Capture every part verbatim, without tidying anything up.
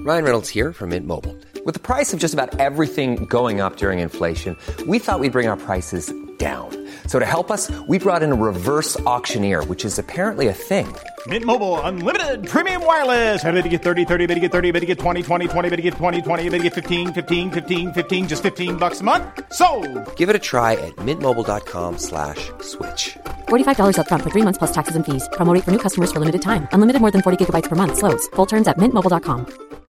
Ryan Reynolds here from Mint Mobile. With the price of just about everything going up during inflation, we thought we'd bring our prices down. So to help us, we brought in a reverse auctioneer, which is apparently a thing. Mint Mobile Unlimited Premium Wireless. How to get thirty, thirty, how to get thirty, how to get twenty, twenty, twenty, how to get twenty, twenty, how to get fifteen, fifteen, fifteen, fifteen, just fifteen bucks a month? Sold! Give it a try at mintmobile.com slash switch. forty-five dollars up front for three months plus taxes and fees. Promo rate for new customers for limited time. Unlimited more than forty gigabytes per month. Slows full terms at mint mobile dot com.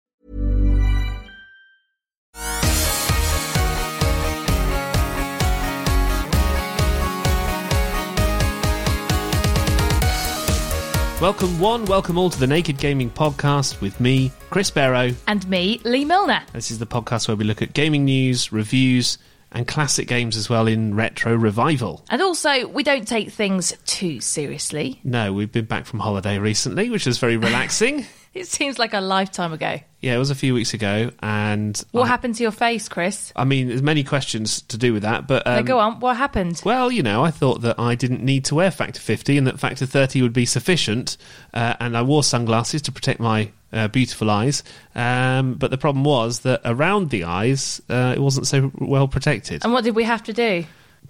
Welcome one, welcome all to the Naked Gaming Podcast with me, Chris Barrow. And me, Lee Milner. This is the podcast where we look at gaming news, reviews, and classic games as well in retro revival. And also, we don't take things too seriously. No, we've been back from holiday recently, which was very relaxing. It seems like a lifetime ago. Yeah, it was a few weeks ago, and... What I, happened to your face, Chris? I mean, there's many questions to do with that, but... Um, no, go on, what happened? Well, you know, I thought that I didn't need to wear Factor fifty and that Factor thirty would be sufficient, uh, and I wore sunglasses to protect my uh, beautiful eyes, um, but the problem was that around the eyes, uh, it wasn't so well protected. And what did we have to do?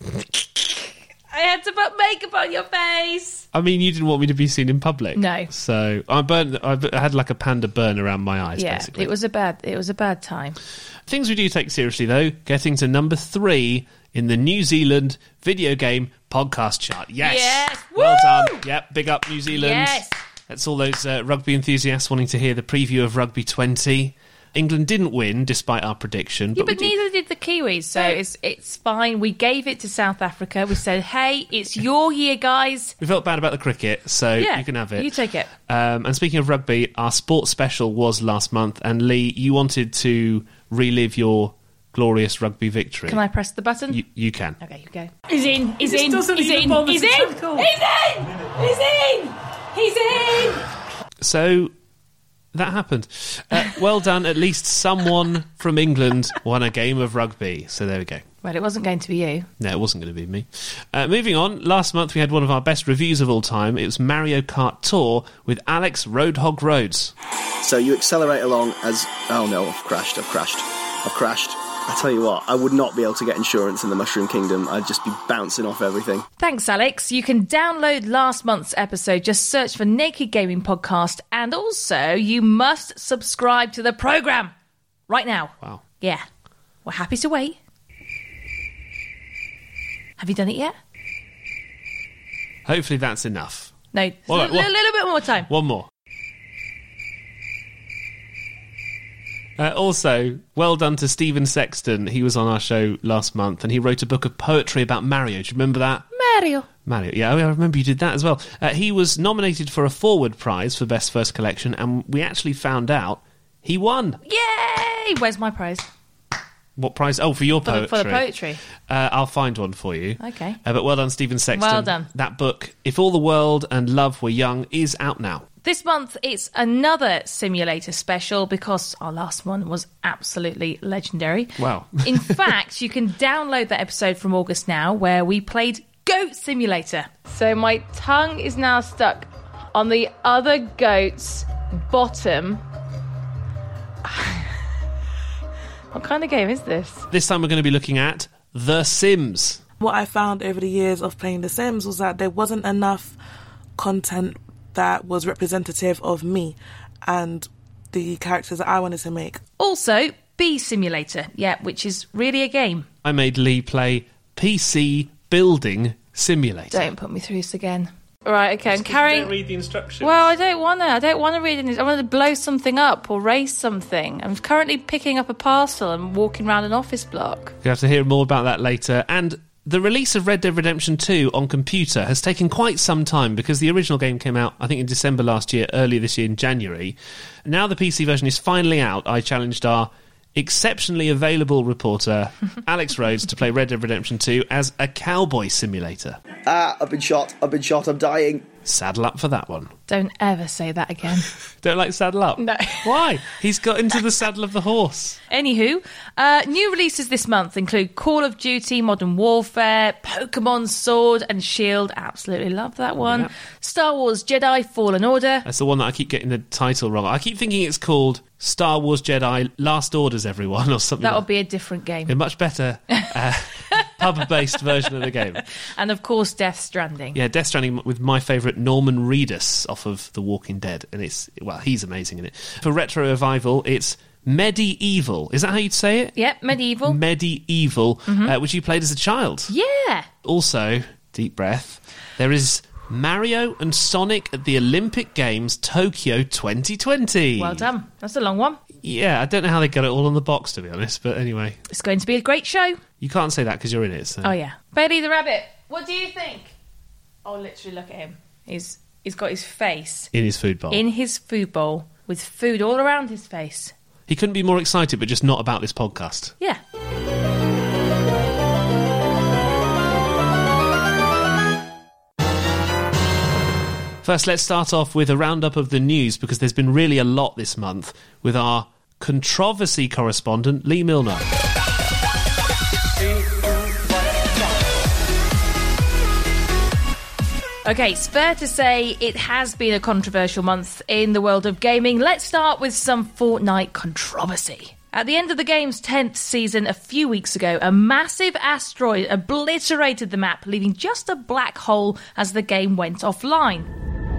I had to put makeup on your face. I mean, you didn't want me to be seen in public. No. So I burned. I had like a panda burn around my eyes, yeah, basically. it was a bad it was a bad time. Things we do take seriously, though, getting to number three in the New Zealand video game podcast chart. Yes. Yes. Well Woo! done. Yep, big up New Zealand. Yes. That's all those uh, rugby enthusiasts wanting to hear the preview of Rugby twenty. England didn't win, despite our prediction. Yeah, but, but we neither did the Kiwis, so it's it's fine. We gave it to South Africa. We said, hey, it's your year, guys. We felt bad about the cricket, so Yeah, you can have it. you take it. Um, and speaking of rugby, our sports special was last month, and Lee, you wanted to relive your glorious rugby victory. Can I press the button? You, you can. Okay, you go. He's in, he's He in, just doesn't he's even in, bother he's to in, tackle. he's in, he's in, he's in. So that happened. Uh, well done. At least someone from England won a game of rugby. So there we go. Well, it wasn't going to be you. No, it wasn't going to be me. Uh, moving on, last month we had one of our best reviews of all time. It was Mario Kart Tour with Alex Roadhog Rhodes. So you accelerate along as... Oh no, I've crashed, I've crashed, I've crashed. I tell you what, I would not be able to get insurance in the Mushroom Kingdom. I'd just be bouncing off everything. Thanks, Alex. You can download last month's episode. Just search for Naked Gaming Podcast. And also, you must subscribe to the programme right now. Wow. Yeah. We're happy to wait. Have you done it yet? Hopefully that's enough. No. All a right, li- well- little bit more time. One more. Uh, also, well done to Stephen Sexton. He was on our show last month and he wrote a book of poetry about Mario. Do you remember that? Mario. Mario, yeah, I remember you did that as well. Uh, he was nominated for a Forward Prize for Best First Collection, and we actually found out he won. Yay! Where's my prize? What prize? Oh, for your For the, poetry. for the poetry. Uh, I'll find one for you. Okay. Uh, but well done, Stephen Sexton. Well done. That book, If All the World and Love Were Young, is out now. This month, it's another simulator special because our last one was absolutely legendary. Wow. In fact, you can download that episode from August now where we played Goat Simulator. So my tongue is now stuck on the other goat's bottom. What kind of game is this? This time we're going to be looking at The Sims. What I found over the years of playing The Sims was that there wasn't enough content that was representative of me and the characters that I wanted to make. Also, Bee Simulator, yeah, which is really a game. I made Lee play P C Building Simulator. Don't put me through this again. Right, okay, I'm carrying... read the instructions. Well, I don't want to. I don't want to read it. I want to blow something up or raise something. I'm currently picking up a parcel and walking around an office block. You have to hear more about that later. And the release of Red Dead Redemption two on computer has taken quite some time because the original game came out, I think, in December last year, earlier this year in January. Now the P C version is finally out. I challenged our exceptionally available reporter, Alex Rhodes, to play Red Dead Redemption two as a cowboy simulator. Ah, I've been shot, I've been shot, I'm dying. Saddle up for that one. Don't ever say that again. Don't like saddle up? No. Why? He's got into the saddle of the horse. Anywho, uh, new releases this month include Call of Duty, Modern Warfare, Pokemon Sword and Shield. Absolutely love that one. Yeah. Star Wars Jedi Fallen Order. That's the one that I keep getting the title wrong. I keep thinking it's called Star Wars Jedi Last Orders, everyone, or something. That would like. be a different game. A much better uh, pub-based version of the game. And of course, Death Stranding. Yeah, Death Stranding with my favourite Norman Reedus off of The Walking Dead, and it's well, he's amazing in it. For Retro Revival, it's Medieval. Is that how you'd say it? Yep, Medieval. Medieval, mm-hmm. uh, which you played as a child. Yeah. Also, deep breath, there is Mario and Sonic at the Olympic Games Tokyo twenty twenty. Well done. That's a long one. Yeah, I don't know how they got it all on the box, to be honest, but anyway. It's going to be a great show. You can't say that because you're in it. So. Oh, yeah. Bailey the Rabbit, what do you think? Oh, literally, look at him. He's He's got his face... In his food bowl. In his food bowl, with food all around his face. He couldn't be more excited, but just not about this podcast. Yeah. First, let's start off with a roundup of the news, because there's been really a lot this month, with our controversy correspondent, Lee Milner. Okay, it's fair to say it has been a controversial month in the world of gaming. Let's start with some Fortnite controversy. At the end of the game's tenth season a few weeks ago, a massive asteroid obliterated the map, leaving just a black hole as the game went offline.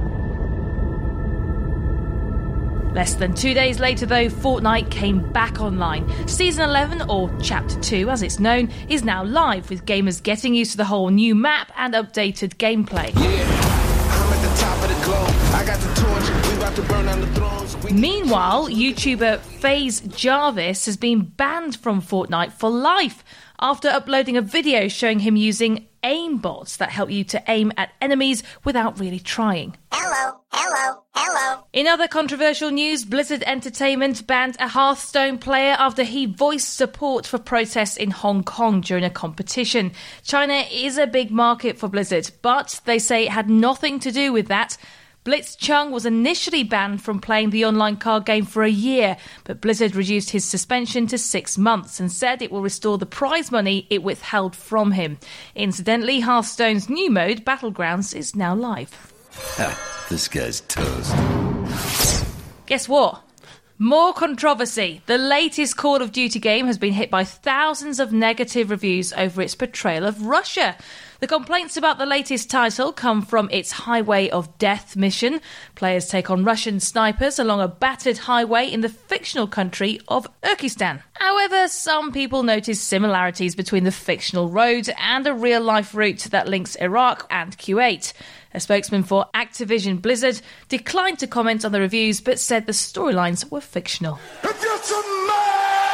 Less than two days later, though, Fortnite came back online. Season eleven, or Chapter two as it's known, is now live, with gamers getting used to the whole new map and updated gameplay. Yeah, I'm at the top of the globe. I got the torch. We about to burn down the thrones. We- Meanwhile, YouTuber FaZe Jarvis has been banned from Fortnite for life after uploading a video showing him using aimbots that help you to aim at enemies without really trying. Hello, hello, hello. In other controversial news, Blizzard Entertainment banned a Hearthstone player after he voiced support for protests in Hong Kong during a competition. China is a big market for Blizzard, but they say it had nothing to do with that. Blitz Chung was initially banned from playing the online card game for a year, but Blizzard reduced his suspension to six months and said it will restore the prize money it withheld from him. Incidentally, Hearthstone's new mode, Battlegrounds, is now live. Ha, this guy's toast. Guess what? More controversy. The latest Call of Duty game has been hit by thousands of negative reviews over its portrayal of Russia. The complaints about the latest title come from its Highway of Death mission. Players take on Russian snipers along a battered highway in the fictional country of Urkistan. However, some people notice similarities between the fictional road and a real-life route that links Iraq and Kuwait. A spokesman for Activision Blizzard declined to comment on the reviews, but said the storylines were fictional. If you're some man,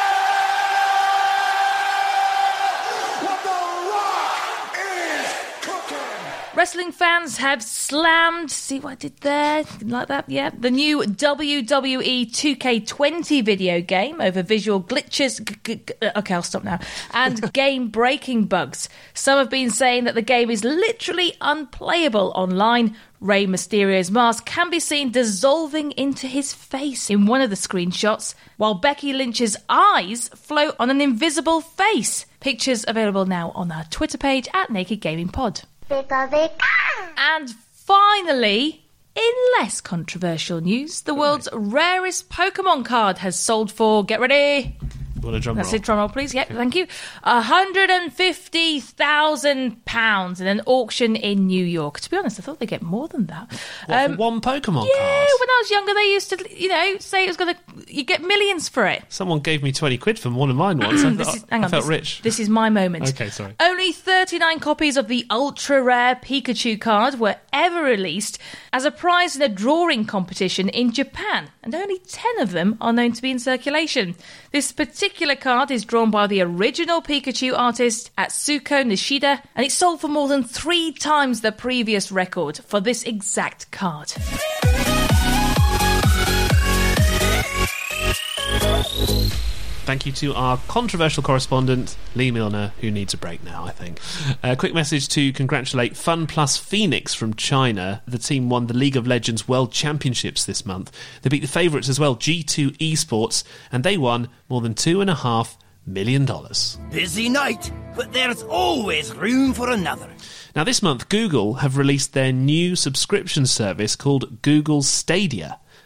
what the rock is cooking. Wrestling fans have slammed, see what I did there? Like that, yeah. The new W W E two K twenty video game over visual glitches. G- g- g- okay, I'll stop now. And game-breaking bugs. Some have been saying that the game is literally unplayable online. Rey Mysterio's mask can be seen dissolving into his face in one of the screenshots, while Becky Lynch's eyes float on an invisible face. Pictures available now on our Twitter page at Naked Gaming Pod. And finally, in less controversial news, the world's rarest Pokemon card has sold for, get ready... You want a drum That's roll? it, drum roll, please. Yep, thank you. one hundred fifty thousand pounds in an auction in New York. To be honest, I thought they'd get more than that. What, for one Pokemon yeah, card? when I was younger, they used to, you know, say it was going to, you get millions for it. Someone gave me twenty quid for one of mine once. I, This thought, is, hang I on, felt this, rich. This is my moment. Okay, sorry. Only thirty-nine copies of the ultra-rare Pikachu card were ever released as a prize in a drawing competition in Japan, and only ten of them are known to be in circulation. This particular card is drawn by the original Pikachu artist Atsuko Nishida, and it sold for more than three times the previous record for this exact card. Thank you to our controversial correspondent, Lee Milner, who needs a break now, I think. A quick message to congratulate Fun Plus Phoenix from China. The team won the League of Legends World Championships this month. They beat the favourites as well, G two Esports, and they won more than two and a half million dollars. Busy night, but there's always room for another. Now, this month, Google have released their new subscription service called Google Stadia.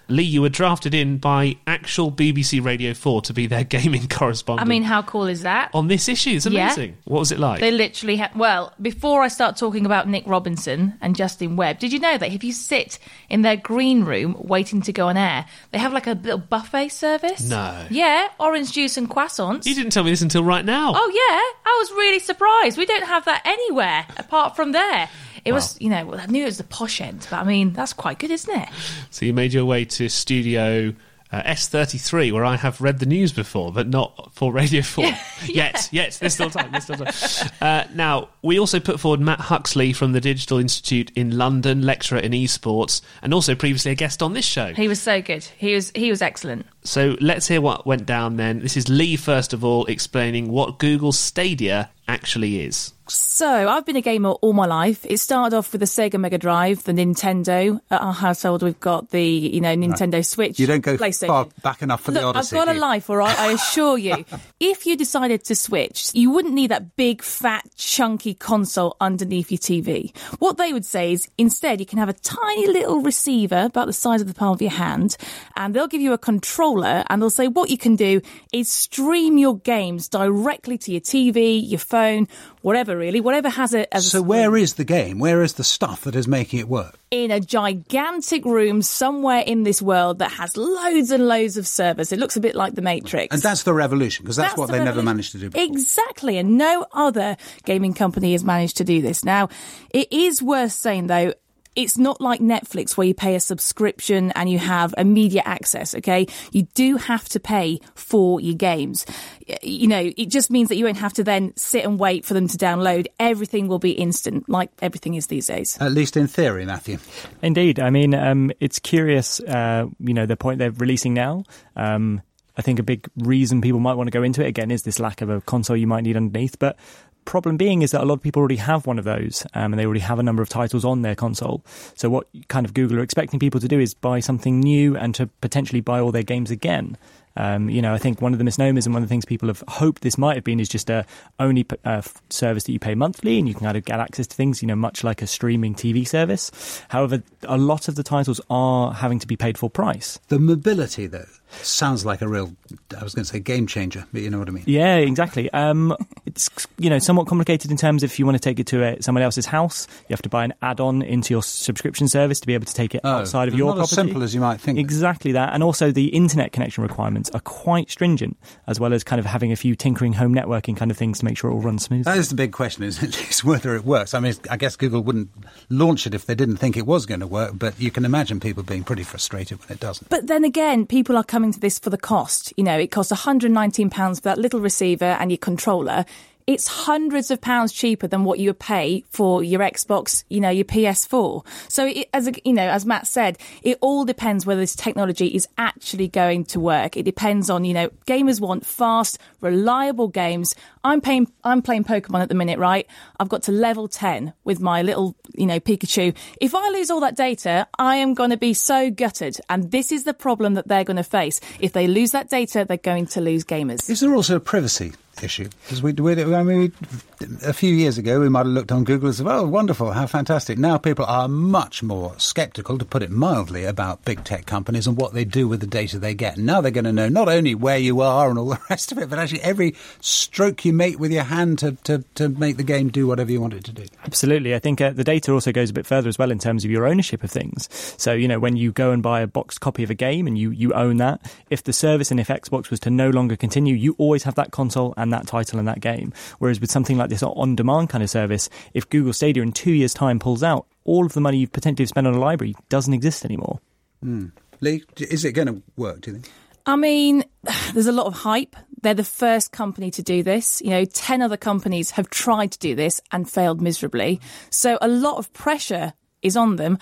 Lee, you were drafted in by actual B B C Radio four to be their gaming correspondent. I mean, how cool is that? On this issue, it's amazing. Yeah. What was it like? They literally had... Well, before I start talking about Nick Robinson and Justin Webb, did you know that if you sit in their green room waiting to go on air, they have like a little buffet service? No. Yeah, orange juice and croissants. You didn't tell me this until right now. Oh, yeah. I was really surprised. We don't have that anywhere apart from there. It Wow. was, you know, well, I knew it was the posh end, but I mean, that's quite good, isn't it? So you made your way to Studio uh, S thirty-three, where I have read the news before, but not for Radio four. Yeah. Yet, yet, there's still time. There's still time. Uh, now, we also put forward Matt Huxley from the Digital Institute in London, lecturer in esports, and also previously a guest on this show. He was so good. He was he was excellent. So let's hear what went down then. This is Lee, first of all, explaining what Google Stadia actually is. So, I've been a gamer all my life. It started off with the Sega Mega Drive, the Nintendo. At our household, we've got the, you know, Nintendo right. Switch. You don't go PlayStation. far back enough for Look, the Odyssey. I've got a life, all right, I assure you. If you decided to switch, you wouldn't need that big, fat, chunky console underneath your T V. What they would say is, instead, you can have a tiny little receiver about the size of the palm of your hand, and they'll give you a controller, and they'll say what you can do is stream your games directly to your T V, your phone, whatever really, whatever has a... As so a where is the game? Where is the stuff that is making it work? In a gigantic room somewhere in this world that has loads and loads of servers. It looks a bit like the Matrix. And that's the revolution, because that's, That's what the they revolution. never managed to do before. Exactly, and no other gaming company has managed to do this. Now, it is worth saying, though, it's not like Netflix where you pay a subscription and you have immediate access, okay? You do have to pay for your games. You know, it just means that you won't have to then sit and wait for them to download. Everything will be instant, like everything is these days. At least in theory, Matthew. Indeed. I mean, um, it's curious, uh, you know, the point they're releasing now. Um, I think a big reason people might want to go into it, again, is this lack of a console you might need underneath. But problem being is that a lot of people already have one of those, um, and they already have a number of titles on their console. So what kind of Google are expecting people to do is buy something new and to potentially buy all their games again. Um, you know, I think one of the misnomers and one of the things people have hoped this might have been is just a only uh, service that you pay monthly and you can kind of get access to things, you know, much like a streaming T V service. However, a lot of the titles are having to be paid full price. The mobility, though, sounds like a real, I was going to say game changer, but you know what I mean. Yeah, exactly. Um, it's, you know, somewhat complicated in terms of if you want to take it to a, someone else's house, you have to buy an add-on into your subscription service to be able to take it oh, outside of your not property. Not as simple as you might think. Exactly that. And also the internet connection requirements are quite stringent, as well as kind of having a few tinkering home networking kind of things to make sure it all runs smoothly. That is the big question, isn't it? It's whether it works. I mean, I guess Google wouldn't launch it if they didn't think it was going to work, but you can imagine people being pretty frustrated when it doesn't. But then again, people are coming to this for the cost. You know, it costs one hundred nineteen pounds for that little receiver and your controller. It's hundreds of pounds cheaper than what you would pay for your Xbox, you know, your P S four. So, it, as a, you know, as Matt said, it all depends whether this technology is actually going to work. It depends on, you know, gamers want fast, reliable games. I'm playing, I'm playing Pokemon at the minute, right? I've got to level ten with my little, you know, Pikachu. If I lose all that data, I am going to be so gutted. And this is the problem that they're going to face. If they lose that data, they're going to lose gamers. Is there also a privacy issue? Because we, we, I mean, we, a few years ago, we might have looked on Google and said, "Oh, wonderful, how fantastic." Now people are much more sceptical, to put it mildly, about big tech companies and what they do with the data they get. And now they're going to know not only where you are and all the rest of it, but actually every stroke you make with your hand to, to, to make the game do whatever you want it to do. Absolutely. I think uh, the data also goes a bit further as well in terms of your ownership of things. So, you know, when you go and buy a boxed copy of a game and you, you own that, if the service and if Xbox was to no longer continue, you always have that console and that title and that game. Whereas with something like this on-demand kind of service, if Google Stadia in two years' time pulls out, all of the money you've potentially spent on a library doesn't exist anymore. Mm. Lee, is it going to work, do you think? I mean, there's a lot of hype. They're the first company to do this. You know, ten other companies have tried to do this and failed miserably. So a lot of pressure is on them.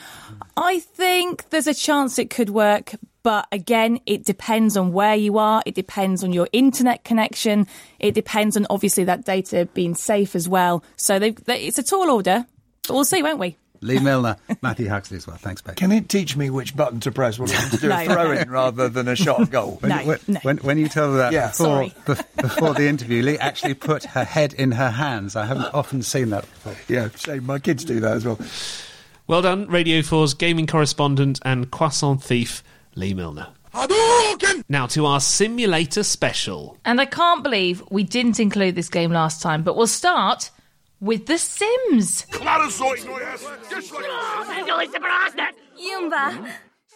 I think there's a chance it could work. But again, it depends on where you are. It depends on your internet connection. It depends on, obviously, that data being safe as well. So they, they, it's a tall order. But we'll see, won't we? Lee Milner, Matthew Huxley as well. Thanks, babe. Can it teach me which button to press when to do no, a throw-in no. rather than a shot at goal? When, no, when, no. when, when you tell her that yeah. before, be- before the interview, Lee actually put her head in her hands. I haven't often seen that before. Yeah, shame. My kids do that as well. Well done, Radio four's gaming correspondent and croissant thief, Lee Milner. Now to our simulator special. And I can't believe we didn't include this game last time, but we'll start with The Sims. Yumba.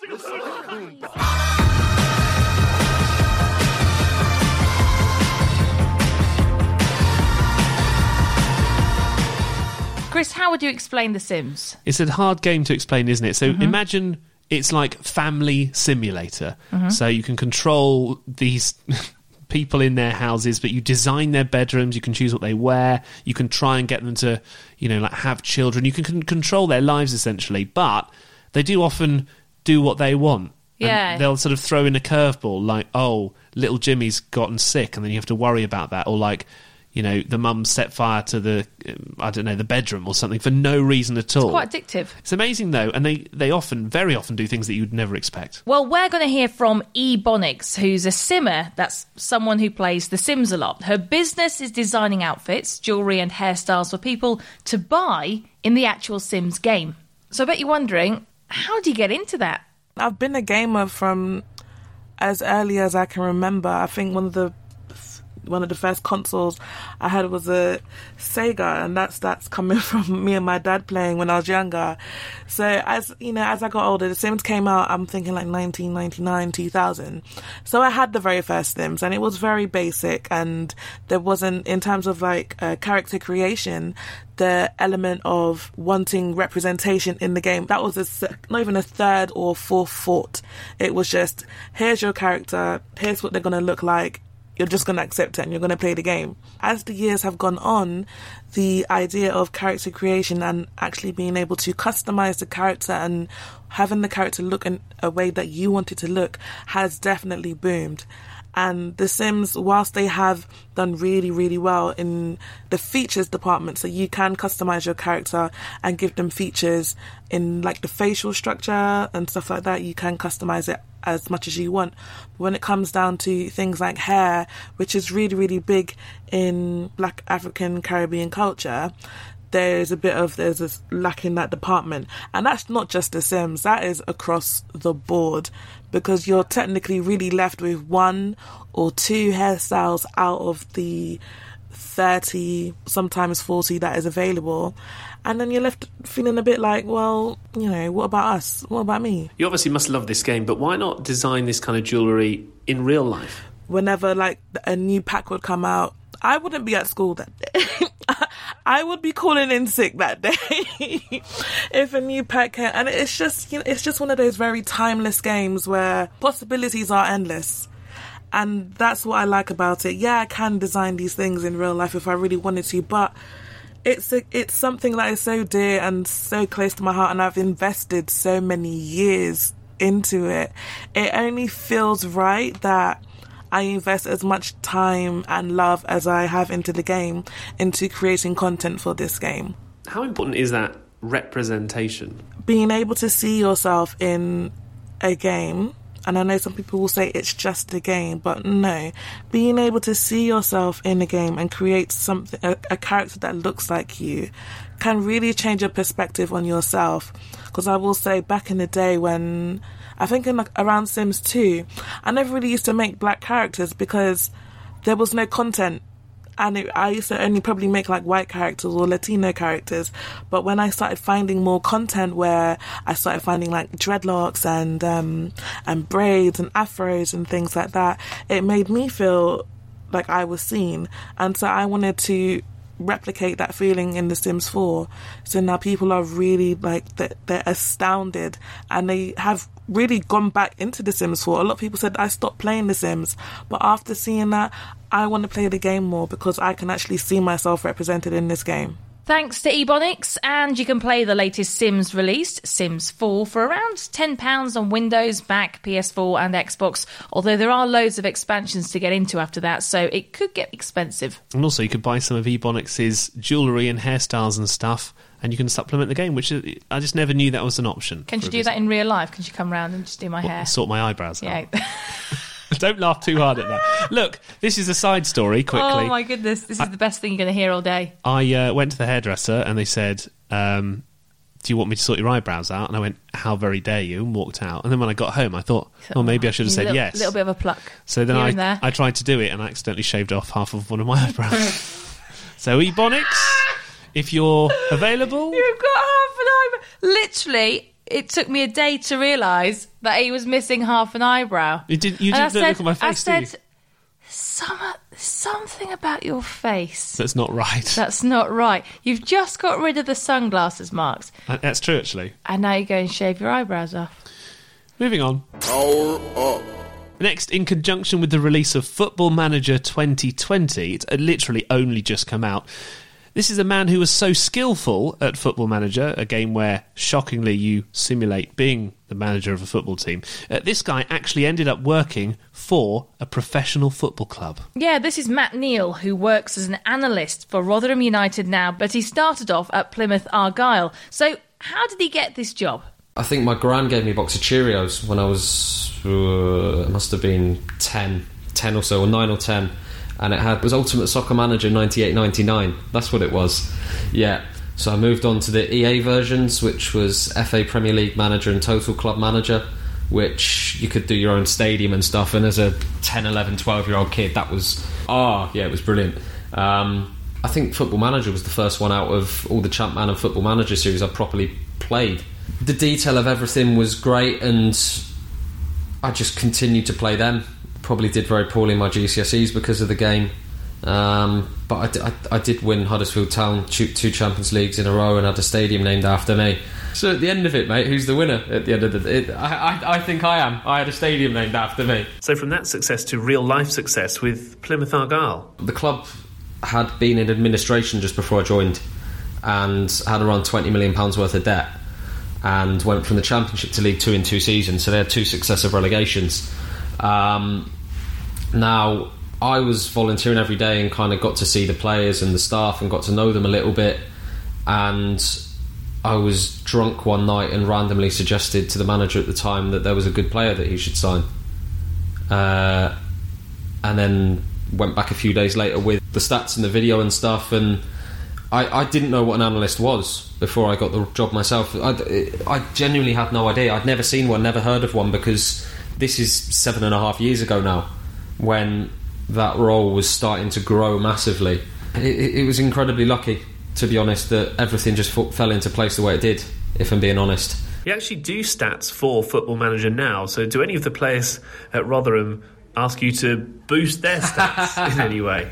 Chris, how would you explain The Sims? It's a hard game to explain, isn't it? So Mm-hmm. imagine it's like Family Simulator. Mhm. So you can control these people in their houses, but you design their bedrooms, you can choose what they wear, you can try and get them to, you know, like have children. You can con- control their lives, essentially, but they do often do what they want. And Yeah. they'll sort of throw in a curveball, like, oh, little Jimmy's gotten sick, and then you have to worry about that. Or like, you know, the mum set fire to the, I don't know, the bedroom or something for no reason at all. Quite addictive. It's amazing, though, and they, they often, very often, do things that you'd never expect. Well, we're going to hear from Ebonics, who's a simmer. That's someone who plays The Sims a lot. Her business is designing outfits, jewellery and hairstyles for people to buy in the actual Sims game. So I bet you're wondering, how do you get into that? I've been a gamer from as early as I can remember. I think one of the one of the first consoles I had was a Sega, and that's that's coming from me and my dad playing when I was younger. So as you know, as I got older, The Sims came out, I'm thinking like nineteen ninety-nine, two thousand. So I had the very first Sims, and it was very basic, and there wasn't, in terms of like uh, character creation, the element of wanting representation in the game. That was a, se- not even a third or fourth thought. It was just, here's your character, here's what they're going to look like, you're just going to accept it and you're going to play the game. As the years have gone on, the idea of character creation and actually being able to customize the character and having the character look in a way that you want it to look has definitely boomed. And The Sims, whilst they have done really, really well in the features department, so you can customize your character and give them features in like the facial structure and stuff like that, you can customize it as much as you want. But when it comes down to things like hair, which is really, really big in Black African Caribbean culture, there's a bit of, there's a lack in that department. And that's not just The Sims, that is across the board, because you're technically really left with one or two hairstyles out of the thirty, sometimes forty that is available. And then you're left feeling a bit like, well, you know, what about us? What about me? You obviously must love this game, but why not design this kind of jewellery in real life? Whenever like a new pack would come out, I wouldn't be at school that day. I would be calling in sick that day if a new pack came. And it's just, you know, it's just one of those very timeless games where possibilities are endless. And that's what I like about it. Yeah, I can design these things in real life if I really wanted to, but it's a, it's something that is so dear and so close to my heart, and I've invested so many years into it. It only feels right that I invest as much time and love as I have into the game, into creating content for this game. How important is that representation? Being able to see yourself in a game, and I know some people will say it's just a game, but no. Being able to see yourself in a game and create something, a, a character that looks like you, can really change your perspective on yourself. Because I will say, back in the day when, I think in like around Sims two, I never really used to make black characters because there was no content. And it, I used to only probably make like white characters or Latino characters. But when I started finding more content, where I started finding like dreadlocks and um, and braids and afros and things like that, it made me feel like I was seen. And so I wanted to replicate that feeling in The Sims four. So now people are really like, they're, they're astounded, and they have really gone back into The Sims four. A lot of people said I stopped playing The Sims, but after seeing that, I want to play the game more because I can actually see myself represented in this game. Thanks to Ebonics, and you can play the latest Sims released, Sims four, for around ten pounds on Windows, Mac, P S four and Xbox, although there are loads of expansions to get into after that, so it could get expensive. And also you could buy some of Ebonics' jewellery and hairstyles and stuff, and you can supplement the game, which I just never knew that was an option. Can you do that in real life? Can you come round and just do my What, hair? sort my eyebrows out? Yeah. Don't laugh too hard at that. Look, this is a side story, quickly. Oh my goodness, this is I, the best thing you're going to hear all day. I uh, went to the hairdresser and they said, um, do you want me to sort your eyebrows out? And I went, how very dare you, and walked out. And then when I got home, I thought, oh, maybe I should have said little, yes. A little bit of a pluck. So then Here I, I tried to do it, and I accidentally shaved off half of one of my eyebrows. So Ebonics, if you're available... You've got half an eyebrow. Literally, it took me a day to realise that he was missing half an eyebrow. You, did, you didn't said, look at my face, I said, did you? Some, something about your face. That's not right. That's not right. You've just got rid of the sunglasses, Marks. Uh, that's true, actually. And now you go and shave your eyebrows off. Moving on. Power up. Next, in conjunction with the release of Football Manager twenty twenty, it's literally only just come out. This is a man who was so skillful at Football Manager, a game where, shockingly, you simulate being the manager of a football team. Uh, this guy actually ended up working for a professional football club. Yeah, this is Matt Neal, who works as an analyst for Rotherham United now, but he started off at Plymouth Argyle. So, how did he get this job? I think my gran gave me a box of Cheerios when I was, uh, it must have been ten, ten or so, or nine or ten. And it had it was Ultimate Soccer Manager ninety-eight ninety-nine. That's what it was. Yeah. So I moved on to the E A versions, which was F A Premier League Manager and Total Club Manager, which you could do your own stadium and stuff. And as a ten, eleven, twelve year old kid, that was ah, yeah, it was brilliant. Um, I think Football Manager was the first one out of all the Champman and Football Manager series I properly played. The detail of everything was great, and I just continued to play them. Probably did very poorly in my G C S Es because of the game, um, but I, I, I did win Huddersfield Town two, two Champions Leagues in a row and had a stadium named after me. So at the end of it, mate, who's the winner at the end of it? I, I, I think I am. I had a stadium named after me. So from that success to real life success with Plymouth Argyle. The club had been in administration just before I joined and had around twenty million pounds worth of debt, and went from the Championship to League Two in two seasons, so they had two successive relegations. Um, now, I was volunteering every day and kind of got to see the players and the staff and got to know them a little bit, and I was drunk one night and randomly suggested to the manager at the time that there was a good player that he should sign, uh, and then went back a few days later with the stats and the video and stuff, and I, I didn't know what an analyst was before I got the job myself. I, I genuinely had no idea. I'd never seen one, never heard of one, because this is seven and a half years ago now, when that role was starting to grow massively. It, it, it was incredibly lucky, to be honest, that everything just f- fell into place the way it did, if I'm being honest. You actually do stats for Football Manager now, so do any of the players at Rotherham ask you to boost their stats in any way?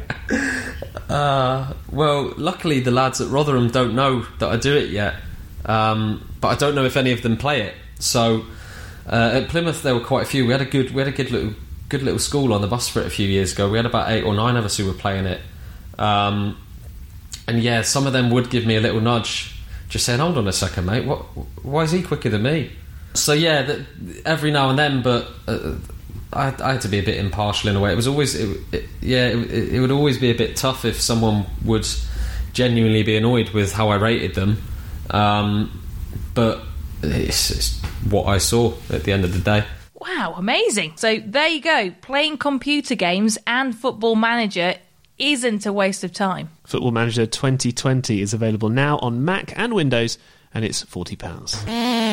Uh, well, luckily the lads at Rotherham don't know that I do it yet, um, but I don't know if any of them play it. So uh, at Plymouth there were quite a few. We had a good, we had a good little, good little school on the bus for it a few years ago. We had about eight or nine of us who were playing it, um, and yeah, some of them would give me a little nudge, just saying, "Hold on a second, mate. What? Why is he quicker than me?" So yeah, that, every now and then, but. Uh, I, I had to be a bit impartial in a way. It was always, it, it, yeah, it, it would always be a bit tough if someone would genuinely be annoyed with how I rated them. Um, but it's, it's what I saw at the end of the day. Wow, amazing. So there you go. Playing computer games and Football Manager isn't a waste of time. Football Manager twenty twenty is available now on Mac and Windows, and it's forty pounds.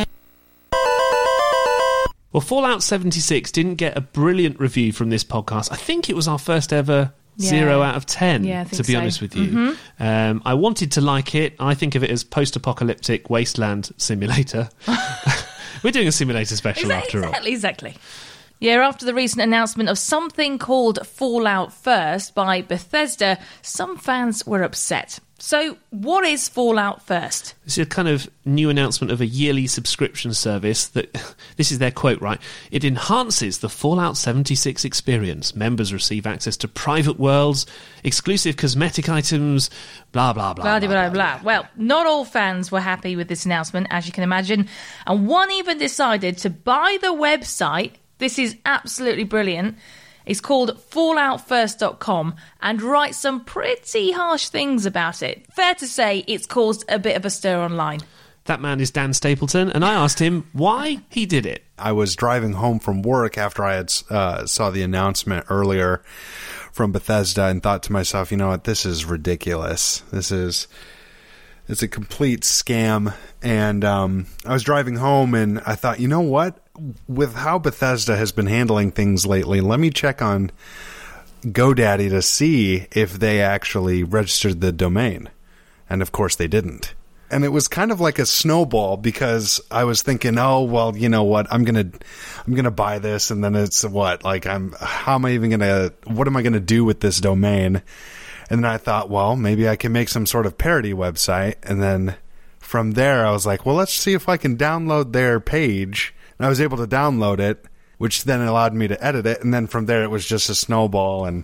Well, Fallout seventy-six didn't get a brilliant review from this podcast. I think it was our first ever yeah. zero out of ten, yeah, to be so. honest with you. Mm-hmm. Um, I wanted to like it. I think of it as post-apocalyptic wasteland simulator. We're doing a simulator special exactly, after all. Exactly, exactly. Yeah, after the recent announcement of something called Fallout First by Bethesda, some fans were upset. So, what is Fallout First? This is a kind of new announcement of a yearly subscription service that, this is their quote, right? It enhances the Fallout seventy-six experience. Members receive access to private worlds, exclusive cosmetic items, blah, blah, blah. Blah, blah, blah, blah. Well, not all fans were happy with this announcement, as you can imagine. And one even decided to buy the website. This is absolutely brilliant. It's called fallout first dot com and writes some pretty harsh things about it. Fair to say it's caused a bit of a stir online. That man is Dan Stapleton, and I asked him why he did it. I was driving home from work after I had uh, saw the announcement earlier from Bethesda and thought to myself, you know what, this is ridiculous. This is... It's a complete scam. And um, I was driving home and I thought, you know what? With how Bethesda has been handling things lately, let me check on GoDaddy to see if they actually registered the domain. And of course they didn't. And it was kind of like a snowball because I was thinking, oh, well, you know what? I'm going to I'm going to buy this. And then it's what? Like, I'm how am I even going to what am I going to do with this domain? And then I thought, well, maybe I can make some sort of parody website. And then from there, I was like, well, let's see if I can download their page. And I was able to download it, which then allowed me to edit it. And then from there, it was just a snowball. And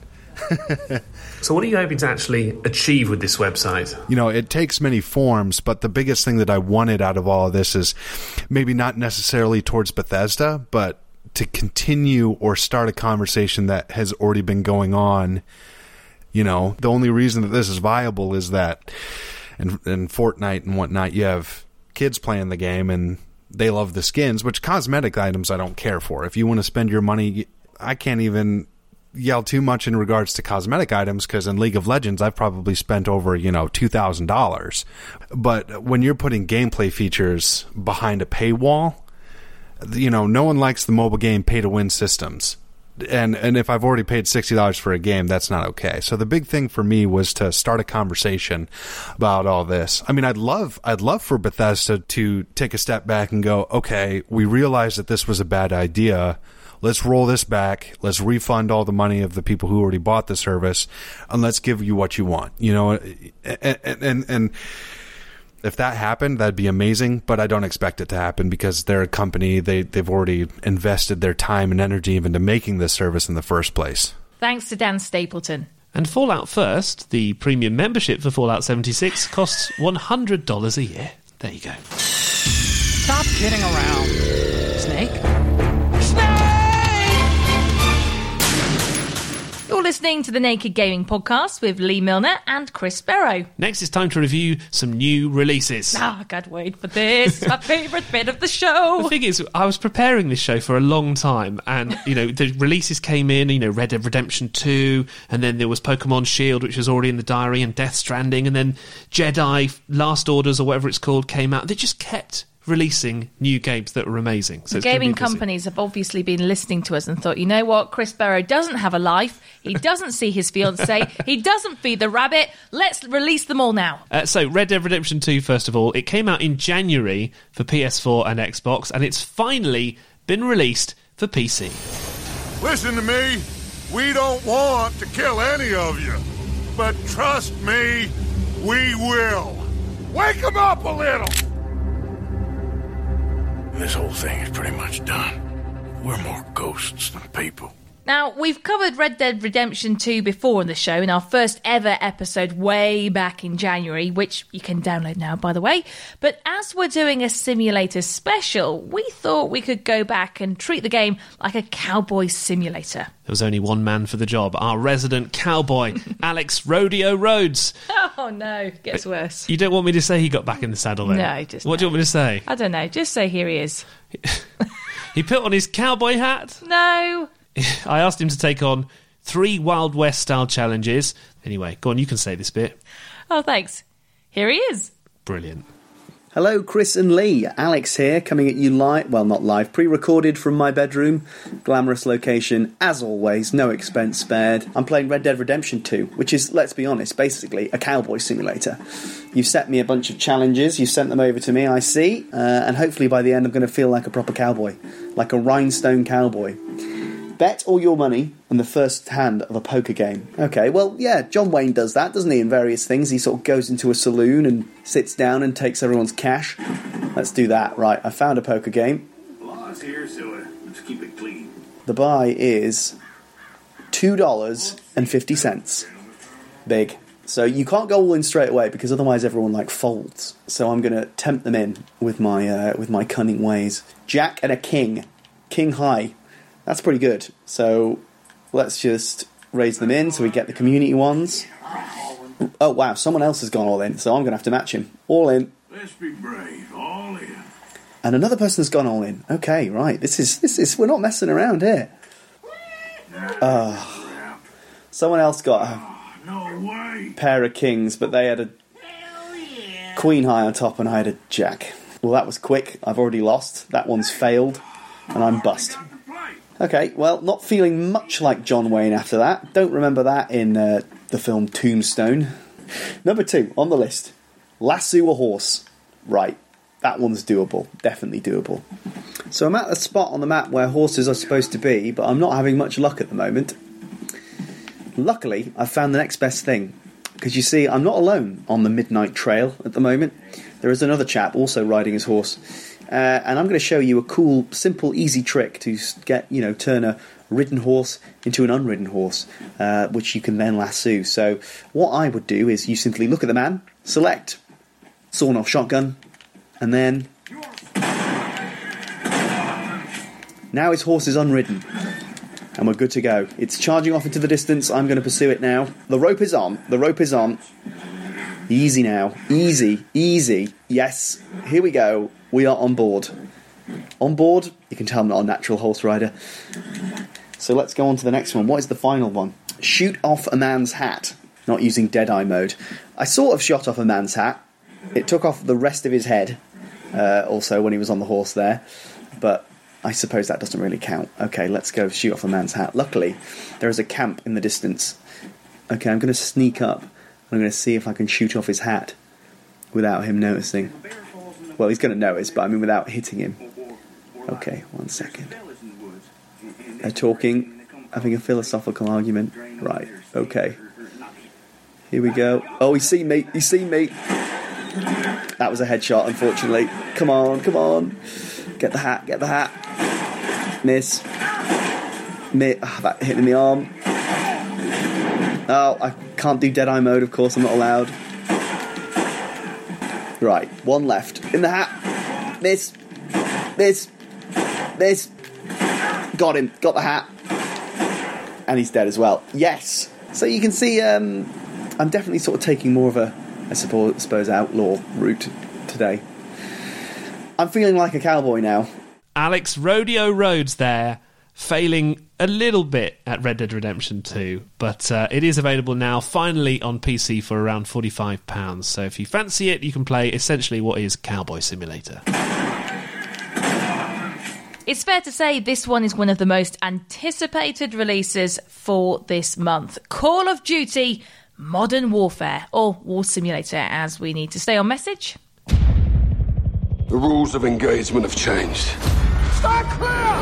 so what are you hoping to actually achieve with this website? You know, it takes many forms, but the biggest thing that I wanted out of all of this is maybe not necessarily towards Bethesda, but to continue or start a conversation that has already been going on. You know, the only reason that this is viable is that in, in Fortnite and whatnot, you have kids playing the game and they love the skins, which cosmetic items I don't care for. If you want to spend your money, I can't even yell too much in regards to cosmetic items because in League of Legends, I've probably spent over, you know, two thousand dollars. But when you're putting gameplay features behind a paywall, you know, no one likes the mobile game pay-to-win systems. And and if I've already paid sixty dollars for a game, that's not okay. So the big thing for me was to start a conversation about all this. I mean, I'd love I'd love for Bethesda to take a step back and go, okay, we realize that this was a bad idea. Let's roll this back. Let's refund all the money of the people who already bought the service, and let's give you what you want. You know, and and, and if that happened, that'd be amazing, but I don't expect it to happen because they're a company, they, they've already invested their time and energy into making this service in the first place. Thanks to Dan Stapleton. And Fallout First, the premium membership for Fallout seventy-six, costs one hundred dollars a year. There you go. Stop kidding around. Snake? You're listening to the Naked Gaming Podcast with Lee Milner and Chris Barrow. Next, it's time to review some new releases. Ah, I can't wait for this. It's my favourite bit of the show. The thing is, I was preparing this show for a long time, and, you know, the releases came in, you know, Red Dead Redemption two, and then there was Pokemon Shield, which was already in the diary, and Death Stranding, and then Jedi Last Orders, or whatever it's called, came out. They just kept releasing new games that were amazing. So the gaming companies have obviously been listening to us and thought, you know what, Chris Barrow doesn't have a life, he doesn't see his fiancée, he doesn't feed the rabbit, let's release them all now. Uh, so Red Dead Redemption two, first of all, it came out in January for P S four and Xbox, and it's finally been released for P C. Listen to me, we don't want to kill any of you, but trust me, we will. Wake them up a little! This whole thing is pretty much done. We're more ghosts than people. Now, we've covered Red Dead Redemption two before on the show in our first ever episode way back in January, which you can download now, by the way. But as we're doing a simulator special, we thought we could go back and treat the game like a cowboy simulator. There was only one man for the job, our resident cowboy, Alex Rodeo Rhodes. Oh, no, gets worse. You don't want me to say he got back in the saddle then? No, just What no. do you want me to say? I don't know, just say here he is. He put on his cowboy hat. No. I asked him to take on three Wild West-style challenges. Anyway, go on, you can say this bit. Oh, thanks. Here he is. Brilliant. Hello, Chris and Lee. Alex here, coming at you live, well, not live, pre-recorded from my bedroom. Glamorous location, as always, no expense spared. I'm playing Red Dead Redemption two, which is, let's be honest, basically a cowboy simulator. You've set me a bunch of challenges, you've sent them over to me, I see, uh, and hopefully by the end I'm going to feel like a proper cowboy, like a rhinestone cowboy. Bet all your money on the first hand of a poker game. Okay, well, yeah, John Wayne does that, doesn't he, in various things? He sort of goes into a saloon and sits down and takes everyone's cash. Let's do that. Right, I found a poker game. Laws here, so uh, let's keep it clean. The buy is two dollars and fifty cents. Big. So you can't go all in straight away because otherwise everyone, like, folds. So I'm going to tempt them in with my, uh, with my cunning ways. Jack and a king. King high. That's pretty good. So let's just raise them in so we get the community ones. Oh, wow, someone else has gone all in, so I'm going to have to match him. All in. Let's be brave, all in. And another person's gone all in. Okay, right. This is, this is, we're not messing around here. Uh, someone else got a no way. pair of kings, but they had a Queen high on top, and I had a jack. Well, that was quick. I've already lost. That one's failed, and I'm bust. Okay, well, not feeling much like John Wayne after that. Don't remember that in uh, the film Tombstone. Number two on the list. Lasso a horse. Right, that one's doable. Definitely doable. So I'm at the spot on the map where horses are supposed to be, but I'm not having much luck at the moment. Luckily, I've found the next best thing. Because you see, I'm not alone on the Midnight Trail at the moment. There is another chap also riding his horse. Uh, and I'm going to show you a cool, simple, easy trick to get, you know, turn a ridden horse into an unridden horse, uh, which you can then lasso. So what I would do is you simply look at the man, select sawn-off shotgun, and then now his horse is unridden. And we're good to go. It's charging off into the distance. I'm going to pursue it now. The rope is on. The rope is on. Easy now. Easy. Easy. Yes. Here we go. We are on board. On board. You can tell I'm not a natural horse rider. So let's go on to the next one. What is the final one? Shoot off a man's hat. Not using Deadeye mode. I sort of shot off a man's hat. It took off the rest of his head. Uh, also, when he was on the horse there. But I suppose that doesn't really count. Okay, let's go shoot off a man's hat. Luckily, there is a camp in the distance. Okay, I'm going to sneak up. I'm going to see if I can shoot off his hat without him noticing. Well, he's going to notice, but I mean without hitting him. Okay, one second. They're talking, having a philosophical argument. Right, okay. Here we go. Oh, he's seen me. He's seen me. That was a headshot, unfortunately. Come on, come on. Get the hat, get the hat. Miss. Miss. Oh, that hit in the arm. Oh, I can't do Deadeye mode, of course, I'm not allowed. Right, one left. In the hat. Miss. Miss. Miss. Got him. Got the hat. And he's dead as well. Yes. So you can see um, I'm definitely sort of taking more of a, I suppose, suppose outlaw route today. I'm feeling like a cowboy now. Alex Rodeo Rhodes there, failing a little bit at Red Dead Redemption two, but uh, it is available now, finally, on P C for around forty-five pounds. So if you fancy it, you can play essentially what is Cowboy Simulator. It's fair to say this one is one of the most anticipated releases for this month. Call of Duty Modern Warfare, or War Simulator, as we need to stay on message. The rules of engagement have changed. Stand clear!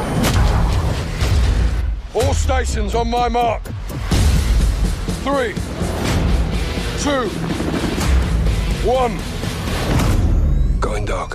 All stations on my mark. Three, two, one. Going dark.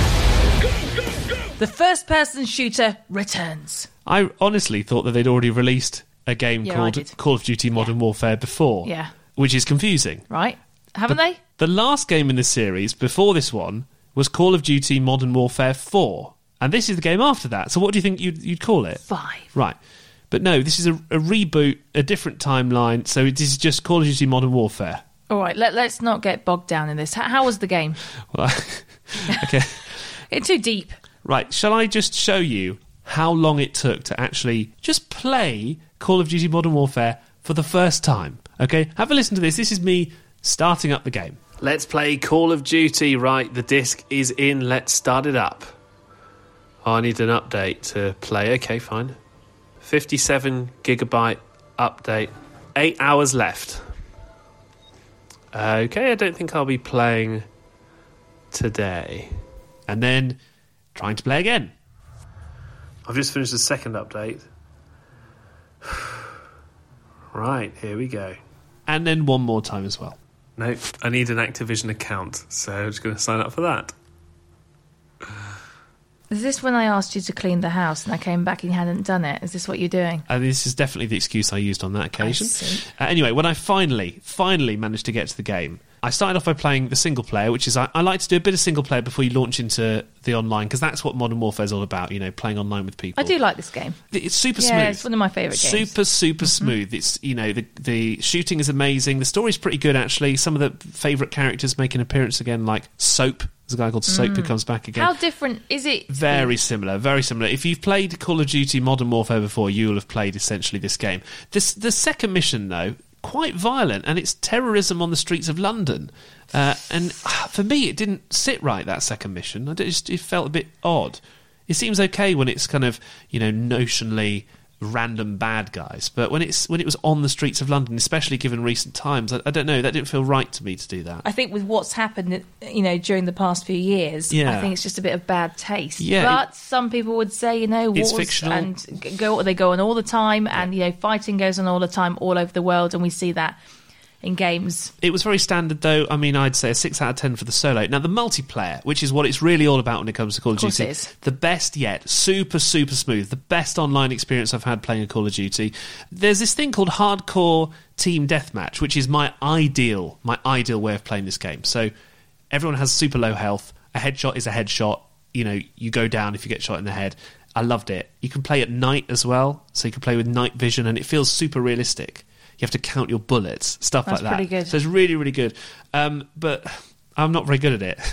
The first-person shooter returns. I honestly thought that they'd already released a game Yeah, I called did. Call of Duty Modern Yeah. Warfare before, Yeah. which is confusing. Right? Haven't But they? The last game in the series, before this one, was Call of Duty Modern Warfare four. And this is the game after that. So what do you think you'd, you'd call it? Five. Right. But no, this is a, a reboot, a different timeline. So it is just Call of Duty Modern Warfare. All right, let, let's not get bogged down in this. How, how was the game? Well, okay. It's too deep. Right, shall I just show you how long it took to actually just play Call of Duty Modern Warfare for the first time? Okay, have a listen to this. This is me starting up the game. Let's play Call of Duty. Right, the disc is in. Let's start it up. Oh, I need an update to play. Okay, fine. fifty-seven gigabyte update. Eight hours left. Okay, I don't think I'll be playing today. And then trying to play again. I've just finished the second update. Right, here we go. And then one more time as well. Nope, I need an Activision account, so I'm just going to sign up for that. Is this when I asked you to clean the house and I came back and you hadn't done it? Is this what you're doing? And this is definitely the excuse I used on that occasion. I see. Uh, anyway, when I finally, finally managed to get to the game, I started off by playing the single player, which is, I, I like to do a bit of single player before you launch into the online, because that's what Modern Warfare is all about, you know, playing online with people. I do like this game. It's super yeah, smooth. it's one of my favourite games. Super, super Mm-hmm. smooth. It's, you know, the the shooting is amazing. The story's pretty good, actually. Some of the favourite characters make an appearance again, like Soap. There's a guy called Soap who Mm. comes back again. How different is it? Very similar, very similar. If you've played Call of Duty Modern Warfare before, you will have played essentially this game. This the second mission, though, quite violent, and it's terrorism on the streets of London. Uh, and for me, it didn't sit right, that second mission. I just, it felt a bit odd. It seems okay when it's kind of, you know, notionally random bad guys, but when it's when it was on the streets of London, especially given recent times, I, I don't know, that didn't feel right to me to do that. I think with what's happened, you know, during the past few years, yeah. I think it's just a bit of bad taste. Yeah, but it, some people would say, you know, wars it's fictional. and go they go on all the time, and you know, fighting goes on all the time, all over the world, and we see that in games. It was very standard, though. I mean, I'd say a six out of ten for the solo. Now, the multiplayer, which is what it's really all about when it comes to Call of, of Duty, it is. the best yet. Super, super smooth. The best online experience I've had playing a Call of Duty. There's this thing called hardcore team deathmatch, which is my ideal, my ideal way of playing this game. So everyone has super low health. A headshot is a headshot. You know, you go down if you get shot in the head. I loved it. You can play at night as well, so you can play with night vision, and it feels super realistic. You have to count your bullets, stuff That's like that. pretty good. So it's really, really good. Um, but I'm not very good at it.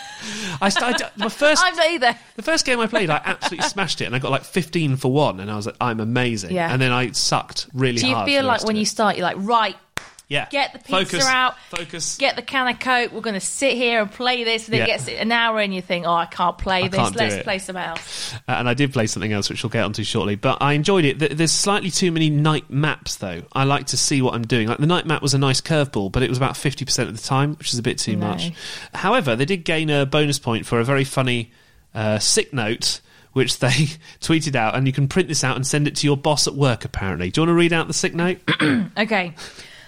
I started my first. I'm not either. The first game I played, I absolutely smashed it, and I got like fifteen for one, and I was like, I'm amazing. Yeah. And then I sucked really Do you hard. feel for the like rest when of you it. start, you're like, right, Yeah. get the pizza Focus, out, focus. get the can of Coke, we're going to sit here and play this, and Yeah. it gets an hour and you think, oh, I can't play I this, can't do let's it. play something else. Uh, and I did play something else, which we'll get onto shortly. But I enjoyed it. Th- There's slightly too many night maps, though. I like to see what I'm doing. Like the night map was a nice curveball, but it was about fifty percent of the time, which is a bit too No. much. However, they did gain a bonus point for a very funny uh, sick note, which they tweeted out, and you can print this out and send it to your boss at work, apparently. Do you want to read out the sick note? Okay.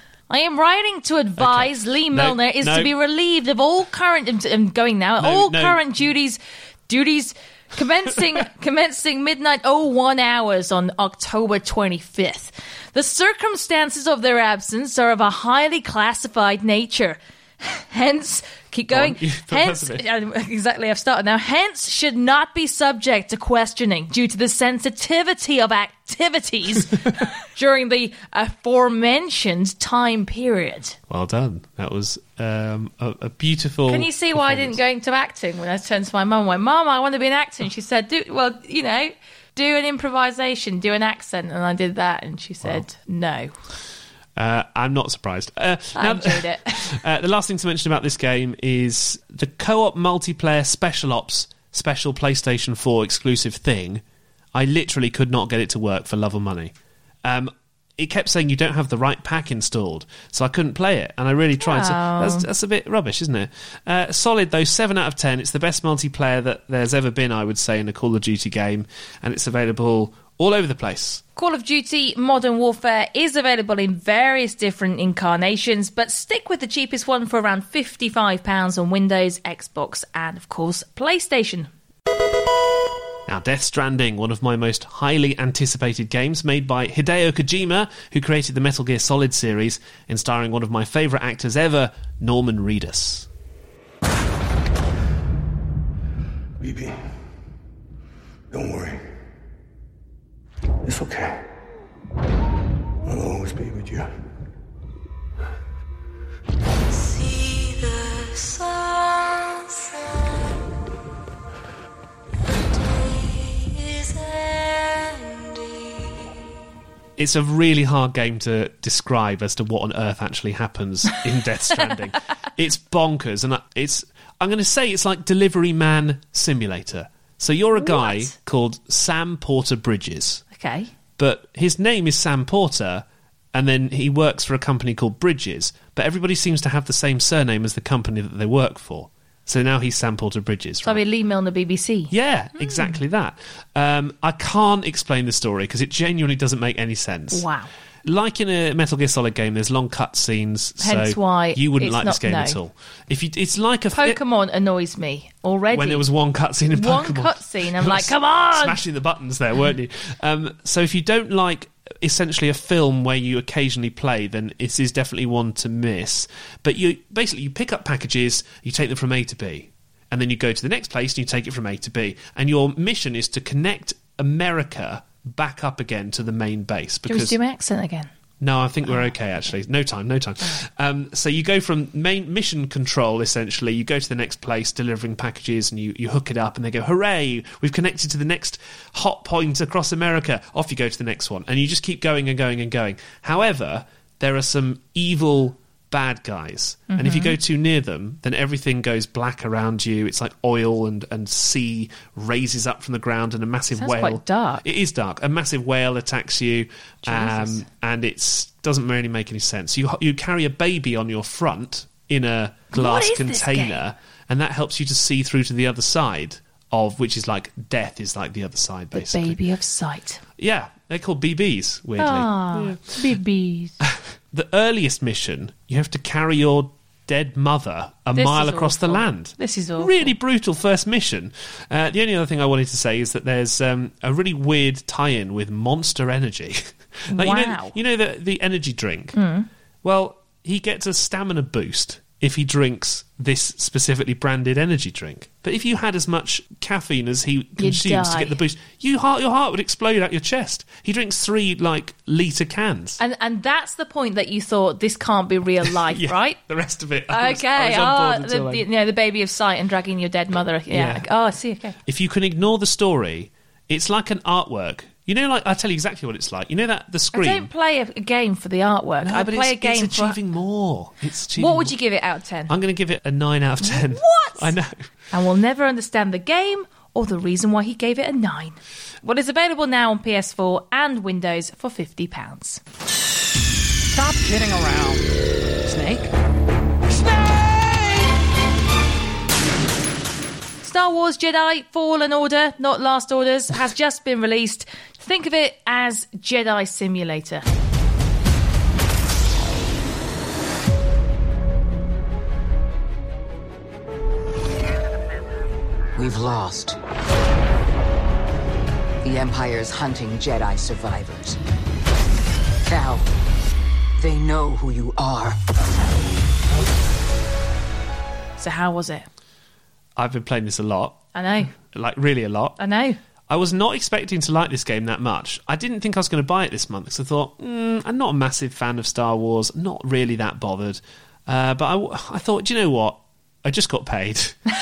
I am writing to advise Okay. Lee No, Milner is no. to be relieved of all current. I'm- I'm going now. No, all no. current duties, duties commencing commencing midnight oh one hours on October twenty-fifth. The circumstances of their absence are of a highly classified nature. Hence, keep going. Go on, you Hence, persevere. uh, exactly. I've started now. Hence, should not be subject to questioning due to the sensitivity of activities during the aforementioned time period. Well done. That was um, a, a beautiful. Can you see why I didn't go into acting when I turned to my mum and went, Mum, I want to be an actor? And she said, do, well, you know, do an improvisation, do an accent. And I did that. And she said, no. Uh, I'm not surprised. Uh, I now- enjoyed it. uh, the last thing to mention about this game is the co-op multiplayer Special Ops special PlayStation four exclusive thing. I literally could not get it to work for love or money. Um, it kept saying you don't have the right pack installed, so I couldn't play it, and I really tried. So Oh. that's, that's a bit rubbish, isn't it? Uh, solid, though, seven out of ten. It's the best multiplayer that there's ever been, I would say, in a Call of Duty game, and it's available all over the place. Call of Duty Modern Warfare is available in various different incarnations, but stick with the cheapest one for around fifty-five pounds on Windows, Xbox, and, of course, PlayStation. Now, Death Stranding, one of my most highly anticipated games, made by Hideo Kojima, who created the Metal Gear Solid series, and starring one of my favourite actors ever, Norman Reedus. B B, don't worry. It's okay. I'll always be with you. See the sunset. The day is ending. It's a really hard game to describe as to what on earth actually happens in Death Stranding. It's bonkers, and it's I'm going to say it's like Delivery Man Simulator. So you're a guy What? called Sam Porter Bridges. Okay. But his name is Sam Porter, and then he works for a company called Bridges, but everybody seems to have the same surname as the company that they work for. So now he's Sam Porter Bridges. So I'll be Lee Milner, B B C. Yeah, exactly that. Um, I can't explain the story because it genuinely doesn't make any sense. Wow. Like in a Metal Gear Solid game, there's long cut scenes, Hence so why you wouldn't it's like not- this game no. at all. If you, it's like a Pokemon annoys me already. when there was one cutscene in One Pokemon. cutscene, I'm like, come on! Smashing the buttons there, weren't you? Um, so if you don't like essentially a film where you occasionally play, then this is definitely one to miss. But you basically you pick up packages, you take them from A to B, and then you go to the next place and you take it from A to B. And your mission is to connect America back up again to the main base. Do you want me Because to do my accent again? no, I think we're okay, actually. No time, no time. Um, so you go from main mission control, essentially. You go to the next place, delivering packages, and you, you hook it up, and they go, hooray, we've connected to the next hot point across America. Off you go to the next one. And you just keep going and going and going. However, there are some evil bad guys, mm-hmm. and if you go too near them, then everything goes black around you. It's like oil, and and sea raises up from the ground, and a massive Sounds whale. Quite dark. It is dark. A massive whale attacks you, um, and it doesn't really make any sense. You you carry a baby on your front in a glass container, and that helps you to see through to the other side of, which is like death is like the other side, basically. The baby of sight. Yeah, they're called B Bs. Weirdly, ah, yeah. B Bs. The earliest mission, you have to carry your dead mother a This mile is across awful. the land. This is awful. Really brutal first mission. Uh, the only other thing I wanted to say is that there's um, a really weird tie-in with Monster Energy. like, wow. You know, you know the, the energy drink? Mm. Well, he gets a stamina boost if he drinks this specifically branded energy drink. But if you had as much caffeine as he consumes to die. get the boost, you heart, your heart would explode out your chest. He drinks three, like, litre cans. And and that's the point that you thought this can't be real life, Yeah, right? The rest of it. I was- Okay. I was on oh, board until the, then. you know, the baby of sight and dragging your dead mother. Yeah. Yeah. Oh, I see. Okay. If you can ignore the story, it's like an artwork. You know, like, I'll tell you exactly what it's like. You know that, the I screen? don't play a, a game for the artwork. No, I but play it's, a game it's for. achieving more. It's achieving What would more. you give it out of ten? I'm going to give it a nine out of ten. What? I know. And we'll never understand the game or the reason why he gave it a nine. Well, it's available now on P S four and Windows for fifty pounds. Stop kidding around. Snake? Star Wars Jedi Fallen Order, not Last Orders, has just been released. Think of it as Jedi Simulator. We've lost. The Empire's hunting Jedi survivors. Now, they know who you are. So how was it? I've been playing this a lot. I know. Like, really a lot. I know. I was not expecting to like this game that much. I didn't think I was going to buy it this month because I thought, mm, I'm not a massive fan of Star Wars, not really that bothered. Uh, but I, I thought, do you know what? I just got paid.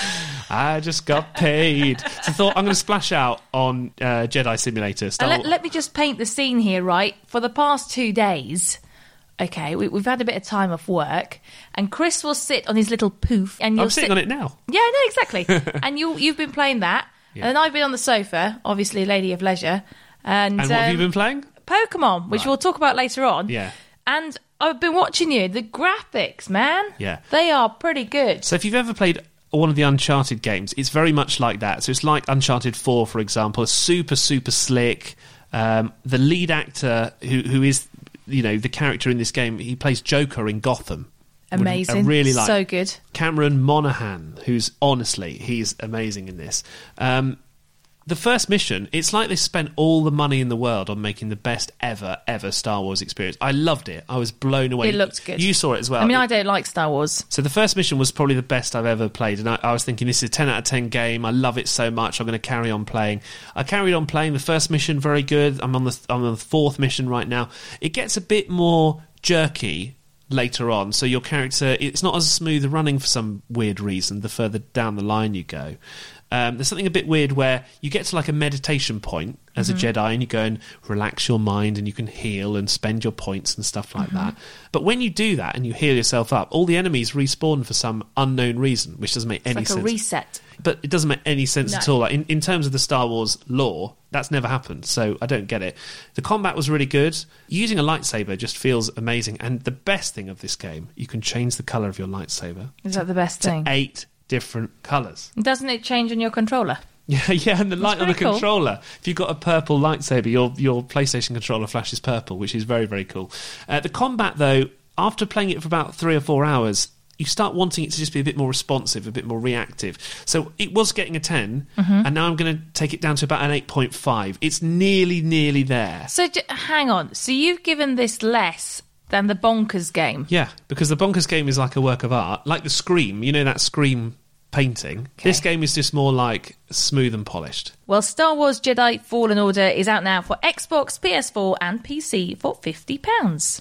I just got paid. So I thought, I'm going to splash out on uh, Jedi Simulator. Star And let, let me just paint the scene here, right? For the past two days, okay, we, we've had a bit of time off work, and Chris will sit on his little poof, and you'll I'm sitting sit- on it now. Yeah, no, exactly. And you you've been playing that, Yeah. and then I've been on the sofa, obviously, lady of leisure, and And what have you um, been playing? Pokemon, which Right. we'll talk about later on. Yeah. And I've been watching you. The graphics, man, Yeah. they are pretty good. So if you've ever played one of the Uncharted games, it's very much like that. So it's like Uncharted four, for example, it's super, super slick. Um, the lead actor, who who is, you know, the character in this game, he plays Joker in Gotham. Would- I Amazing, really like so good. Cameron Monaghan, who's honestly, he's amazing in this. Um, the first mission, it's like they spent all the money in the world on making the best ever, ever Star Wars experience. I loved it. I was blown away. It looked good. You saw it as well. I mean, It- I don't like Star Wars. so the first mission was probably the best I've ever played, and I, I was thinking, this is a ten out of ten game. I love it so much. I'm going to carry on playing. I carried on playing the first mission, very good. I'm on the I'm on the fourth mission right now. It gets a bit more jerky later on, so your character, it's not as smooth running for some weird reason the further down the line you go. Um, there's something a bit weird where you get to like a meditation point as Mhm. a Jedi, and you go and relax your mind, and you can heal and spend your points and stuff like Mhm. that. But when you do that and you heal yourself up, all the enemies respawn for some unknown reason, which doesn't make It's any like sense. a reset. But it doesn't make any sense No. at all. Like in, in terms of the Star Wars lore, that's never happened, so I don't get it. The combat was really good. Using a lightsaber just feels amazing. And the best thing of this game, you can change the colour of your lightsaber Is that the best to thing? eight different colours. Doesn't it change on your controller? Yeah, yeah, and the light on the pretty cool. controller. If you've got a purple lightsaber, your your PlayStation controller flashes purple, which is very, very cool. Uh, the combat, though, after playing it for about three or four hours, you start wanting it to just be a bit more responsive, a bit more reactive. So it was getting a ten, Mhm. and now I'm going to take it down to about an eight point five. It's nearly, nearly there. So j- hang on. So you've given this less than the Bonkers game. Yeah, because the Bonkers game is like a work of art. Like the Scream, you know that Scream painting? This game is just more like smooth and polished. Well, Star Wars Jedi Fallen Order is out now for Xbox, P S four and P C for fifty pounds.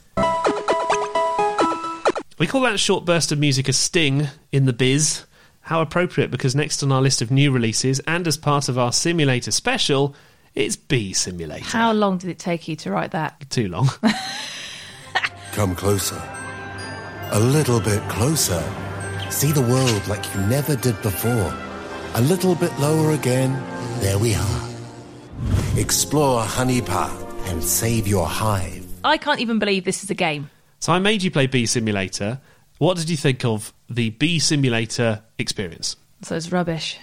We call that short burst of music a sting in the biz. How appropriate, because next on our list of new releases, and as part of our simulator special, it's Bee Simulator. How long did it take you to write that? Too long. Come closer. A little bit closer. See the world like you never did before. A little bit lower again. There we are. Explore Honey Path and save your hive. I can't even believe this is a game. So I made you play Bee Simulator. What did you think of the Bee Simulator experience? So it's rubbish.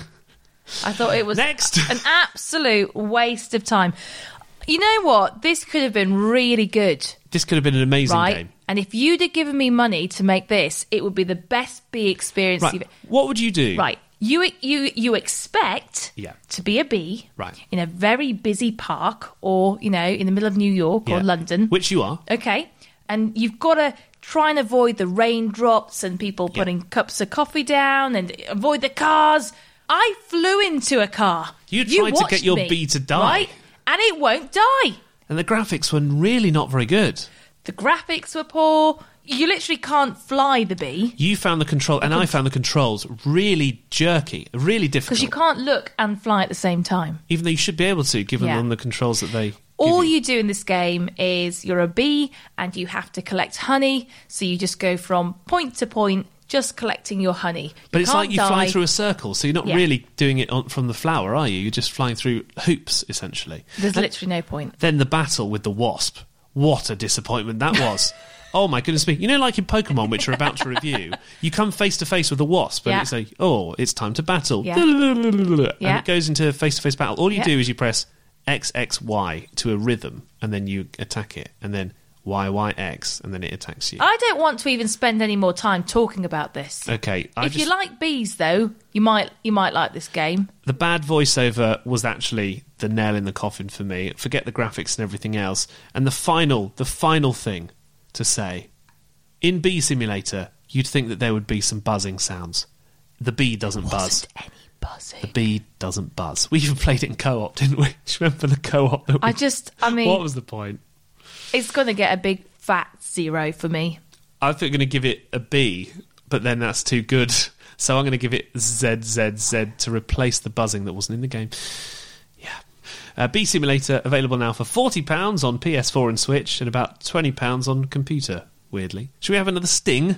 I thought it was Next. an absolute waste of time. You know what? This could have been really good. This could have been an amazing right? game. And if you'd have given me money to make this, it would be the best bee experience Right. you've... What would you do? Right. You you you expect Yeah. to be a bee Right. in a very busy park or, you know, in the middle of New York or Yeah. London. Which you are. Okay. And you've got to try and avoid the raindrops and people putting cups of coffee down and avoid the cars. I flew into a car. You tried to watched get your me, bee to die. Right? And it won't die. And the graphics were really not very good. The graphics were poor. You literally can't fly the bee. You found the control, and I found the controls really jerky, really difficult. Because you can't look and fly at the same time. Even though you should be able to, given Yeah. on the controls that they... All you do in this game is you're a bee and you have to collect honey. So you just go from point to point, just collecting your honey. But You it's like can't you fly die. through a circle, so you're not Yeah. really doing it on, from the flower, are you? You're just flying through hoops, essentially. There's And literally no point. then the battle with the wasp. What a disappointment that was. Oh my goodness me. You know, like in Pokemon, which we're about to review, you come face to face with a wasp and Yeah. it's like, oh, it's time to battle. Yeah. And Yeah. it goes into face to face battle. All you Yeah. do is you press X X Y to a rhythm and then you attack it. And then Y Y X and then it attacks you. I don't want to even spend any more time talking about this. Okay. I if just, you like bees, though, you might you might like this game. the bad voiceover was actually the nail in the coffin for me. Forget the graphics and everything else. And the final, the final thing to say, in Bee Simulator, you'd think that there would be some buzzing sounds. The bee doesn't buzz. Any buzzing. The bee doesn't buzz. We even played it in co-op, didn't we? Do you remember the co-op? That we, I just, I mean, what was the point? it's going to get a big fat zero for me. I think I'm going to give it a B, but then that's too good. So I'm going to give it Z Z Z to replace the buzzing that wasn't in the game. Yeah. Uh, Bee Simulator available now for forty pounds on P S four and Switch and about twenty pounds on computer, weirdly. Should we have another sting?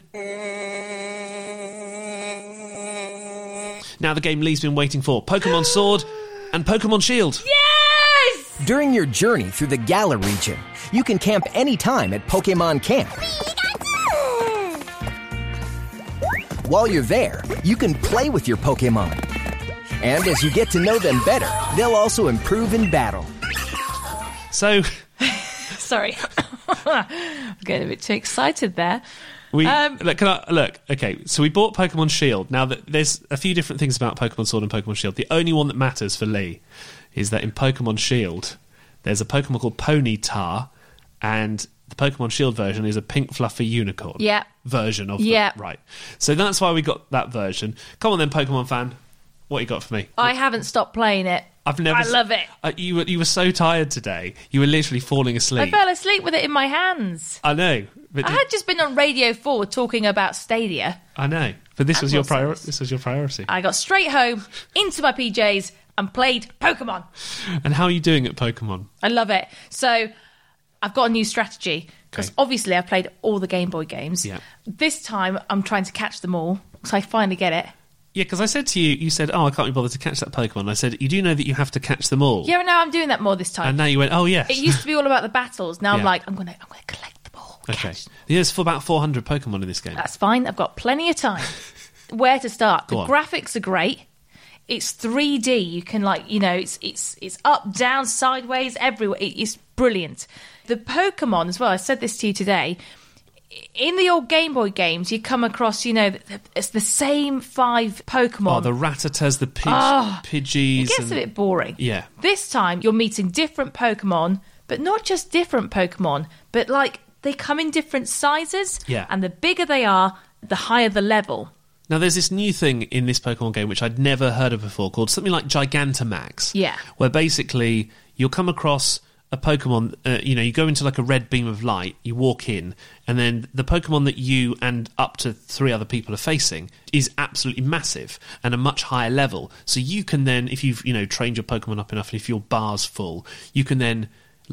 Now the game Lee's been waiting for. Pokemon Sword and Pokemon Shield. Yes! During your journey through the Galar region, you can camp anytime at Pokemon Camp. While you're there, you can play with your Pokemon. And as you get to know them better, they'll also improve in battle. So... Sorry. I'm getting a bit too excited there. We Um, look, can I, look, okay, so we bought Pokemon Shield. Now, that there's a few different things about Pokemon Sword and Pokemon Shield. The only one that matters for Lee is that in Pokemon Shield, there's a Pokemon called Ponyta, and the Pokemon Shield version is a pink fluffy unicorn Yeah. version of Yeah. the... Right. So that's why we got that version. Come on then, Pokemon fan. What you got for me? I haven't stopped playing it. I've never... I s- love it. Uh, you, were, you were so tired today. You were literally falling I asleep. fell asleep with it in my hands. I know. But I had just been on Radio four talking about Stadia. I know. But this And was your World prior- Series. This was your priority. I got straight home, into my P Js, and played Pokemon. And how are you doing at Pokemon? I love it. So I've got a new strategy. Because Okay. obviously I've played all the Game Boy games. Yeah. This time I'm trying to catch them all. So I finally get it. Yeah, because I said to you, you said, oh, I can't be bothered to catch that Pokemon. I said, you do know that you have to catch them all. Yeah, no, I'm doing that more this time. And now you went, oh, yes. It used to be all about the battles. Now I'm Yeah. like, I'm going to I'm going to collect them all. Okay. Yeah, there's for about four hundred Pokemon in this game. That's fine. I've got plenty of time. Where to start? Go the on. graphics are great. It's three D. You can like, you know, it's it's it's up, down, sideways, everywhere. It- It's brilliant. The Pokemon as well. I said this to you today. In the old Game Boy games, you come across, you know, th- th- it's the same five Pokemon. Oh, the Rattatas, the Pidge, Oh, Pidgeys. it gets and- a bit boring. Yeah. This time, you're meeting different Pokemon, but not just different Pokemon, but like they come in different sizes. Yeah. And the bigger they are, the higher the level. Now, there's this new thing in this Pokemon game which I'd never heard of before called something like Gigantamax. Yeah. Where basically you'll come across a Pokemon, uh, you know, you go into like a red beam of light, you walk in, and then the Pokemon that you and up to three other people are facing is absolutely massive and a much higher level. So you can then, if you've, you know, trained your Pokemon up enough and if your bar's full, you can then, like,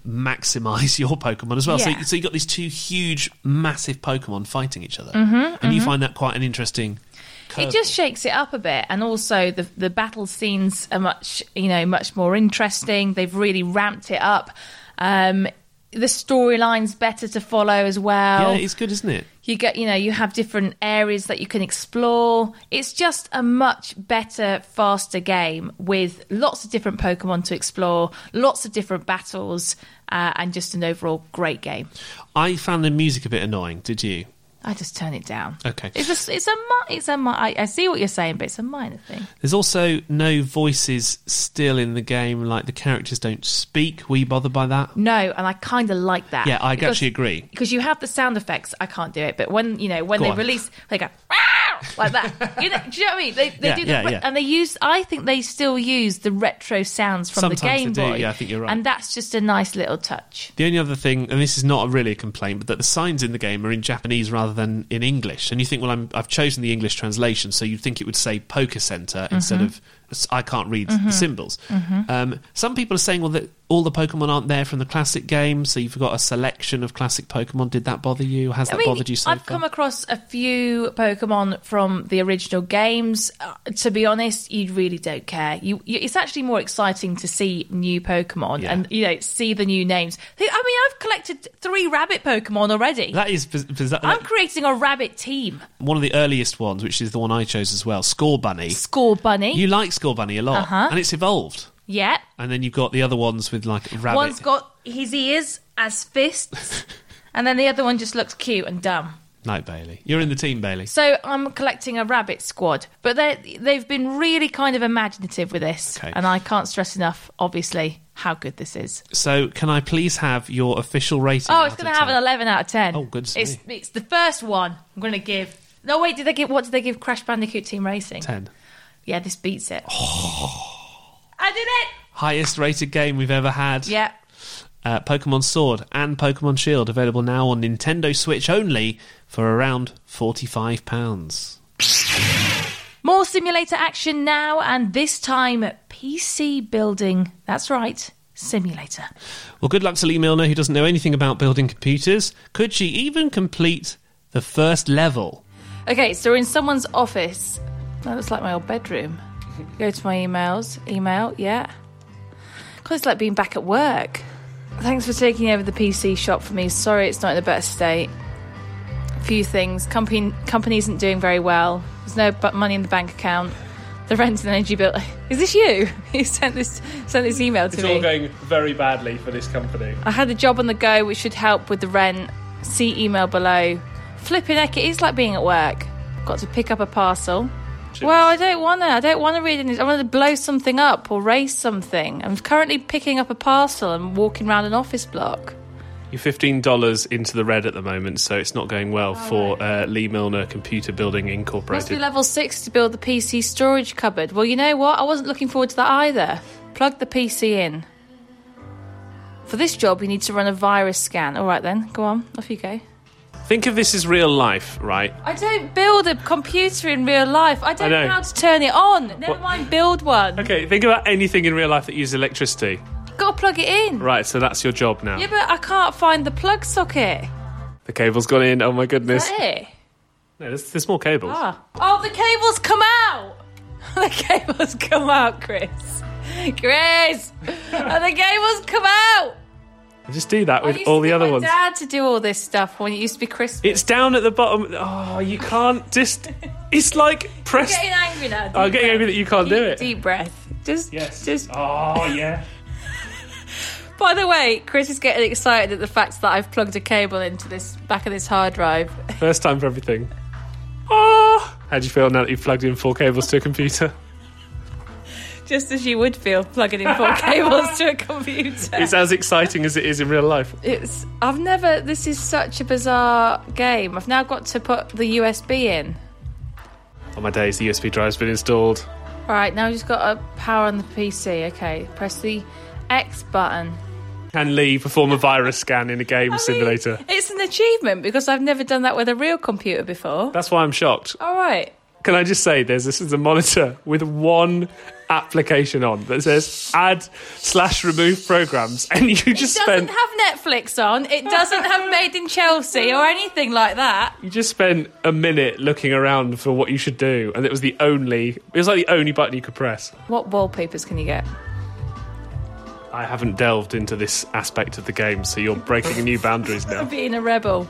maximise your Pokemon as well. Yeah. So, so you've got these two huge, massive Pokemon fighting each other. Mhm, and you mhm. find that quite an interesting curve. It just shakes it up a bit, and also the the battle scenes are much, you know, much more interesting. They've really ramped it up. Um, the storyline's better to follow as well. Yeah, it's good, isn't it? You get, you know, you have different areas that you can explore. It's just a much better, faster game with lots of different Pokemon to explore, lots of different battles, uh, and just an overall great game. I found the music a bit annoying. Did you? I just turn it down. Okay. It's a, it's a, mi- it's a. mi- I, I see what you're saying, but it's a minor thing. There's also no voices still in the game, like the characters don't speak. Were you bothered by that? No, and I kind of like that. Yeah, I because- actually agree. Because you have the sound effects. I can't do it, but when you know when Go they on. release, they go "Wow!" like that. You know, do you know what I mean? They, they Yeah, do the, yeah, yeah. and they use. I think they still use the retro sounds from Sometimes the Game they do, Boy. yeah, I think you're right. And that's just a nice little touch. The only other thing, and this is not really a complaint, but that the signs in the game are in Japanese rather than in English. And you think, well, I'm, I've chosen the English translation, so you'd think it would say Poker Center instead Mhm. of I can't read Mhm. the symbols. Mhm. Um, some people are saying, well, that all the Pokemon aren't there from the classic game, so you've got a selection of classic Pokemon. Did that bother you? Has that I mean, bothered you so I've far? come across a few Pokemon from the original games. Uh, to be honest, you really don't care. You, you, it's actually more exciting to see new Pokemon Yeah. and you know see the new names. I mean, I've collected three rabbit Pokemon already. That is biz- bizarre. I'm creating a rabbit team. One of the earliest ones, which is the one I chose as well, Score Bunny. Score Bunny. You like Score Bunny a lot, Uh-huh. and it's evolved. Yeah. And then you've got the other ones with like a rabbit. One's got his ears as fists, and then the other one just looks cute and dumb. No, Bailey. You're in the team, Bailey. So I'm collecting a rabbit squad, but they they've been really kind of imaginative with this, Okay. and I can't stress enough, obviously, how good this is. So, can I please have your official rating? Oh, out it's going of to have ten? an eleven out of ten. Oh, good to It's it's the first one I'm going to give. No, wait, did they give? What did they give Crash Bandicoot Team Racing? ten. Yeah, this beats it. I did it. Highest rated game we've ever had. Yeah. Uh, Pokemon Sword and Pokemon Shield available now on Nintendo Switch only for around forty-five pounds. More simulator action now, and this time P C building. That's right, simulator. Well, good luck to Lee Milner, who doesn't know anything about building computers. Could she even complete the first level? Okay, so we're in someone's office. That looks like my old bedroom. Go to my emails. Email, yeah. God, it's like being back at work. Thanks for taking over the P C shop for me. Sorry it's not in the best state. A few things. Company, company isn't doing very well. There's no bu- money in the bank account. The rent and energy bill. Is this you? You sent this sent this email to It's me. all going very badly for this company. I had a job on the go which should help with the rent. See email below. Flipping heck, it is like being at work. Got to pick up a parcel. Well, I don't want to. I don't want to read it. I want to blow something up or raise something. I'm currently picking up a parcel and walking around an office block. You're fifteen dollars into the red at the moment, so it's not going well for uh, Lee Milner Computer Building Must be Incorporated. level six to build the P C storage cupboard. Well, you know what? I wasn't looking forward to that either. Plug the P C in. For this job, you need to run a virus scan. All right then, go on. Off you go. Think of this as real life, right? I don't build a computer in real life. I don't I know. know how to turn it on. Never What? mind build one. Okay, think about anything in real life that uses electricity. Got to plug it in. Right, so that's your job now. Yeah, but I can't find the plug socket. The cable's gone in. Oh my goodness. Is that it? No, there's, there's more cables. Ah. Oh, the cable's come out. The cable's come out, Chris. Chris, and the cable's come out. Just do that I with used all to the get other my ones. Dad to do all this stuff when it used to be Christmas. It's down at the bottom. Oh, you can't just. It's like press. I'm getting angry now. I'm Deep getting breath. angry that you can't do Deep- it. Deep breath. Just, Yes. just. Oh yeah. By the way, Chris is getting excited at the fact that I've plugged a cable into this back of this hard drive. First time for everything. Oh, how do you feel now that you've plugged in four cables to a computer? Just as you would feel plugging in four cables to a computer. It's as exciting as it is in real life. It's. I've never. This is such a bizarre game. I've now got to put the U S B in. On my days, the U S B drive's been installed. Right, now I've just got to power on the P C. Okay, press the X button. Can Lee perform a virus scan in a game simulator? It's an achievement because I've never done that with a real computer before. That's why I'm shocked. All right. Can I just say, there's this is a monitor with one application on that says add slash remove programs, and you just It doesn't spent have Netflix on. It doesn't have Made in Chelsea or anything like that. you just spent a minute looking around for what you should do, and it was the only it was like the only button you could press. What wallpapers can you get? I haven't delved into this aspect of the game, so you're breaking new boundaries now. Being a rebel.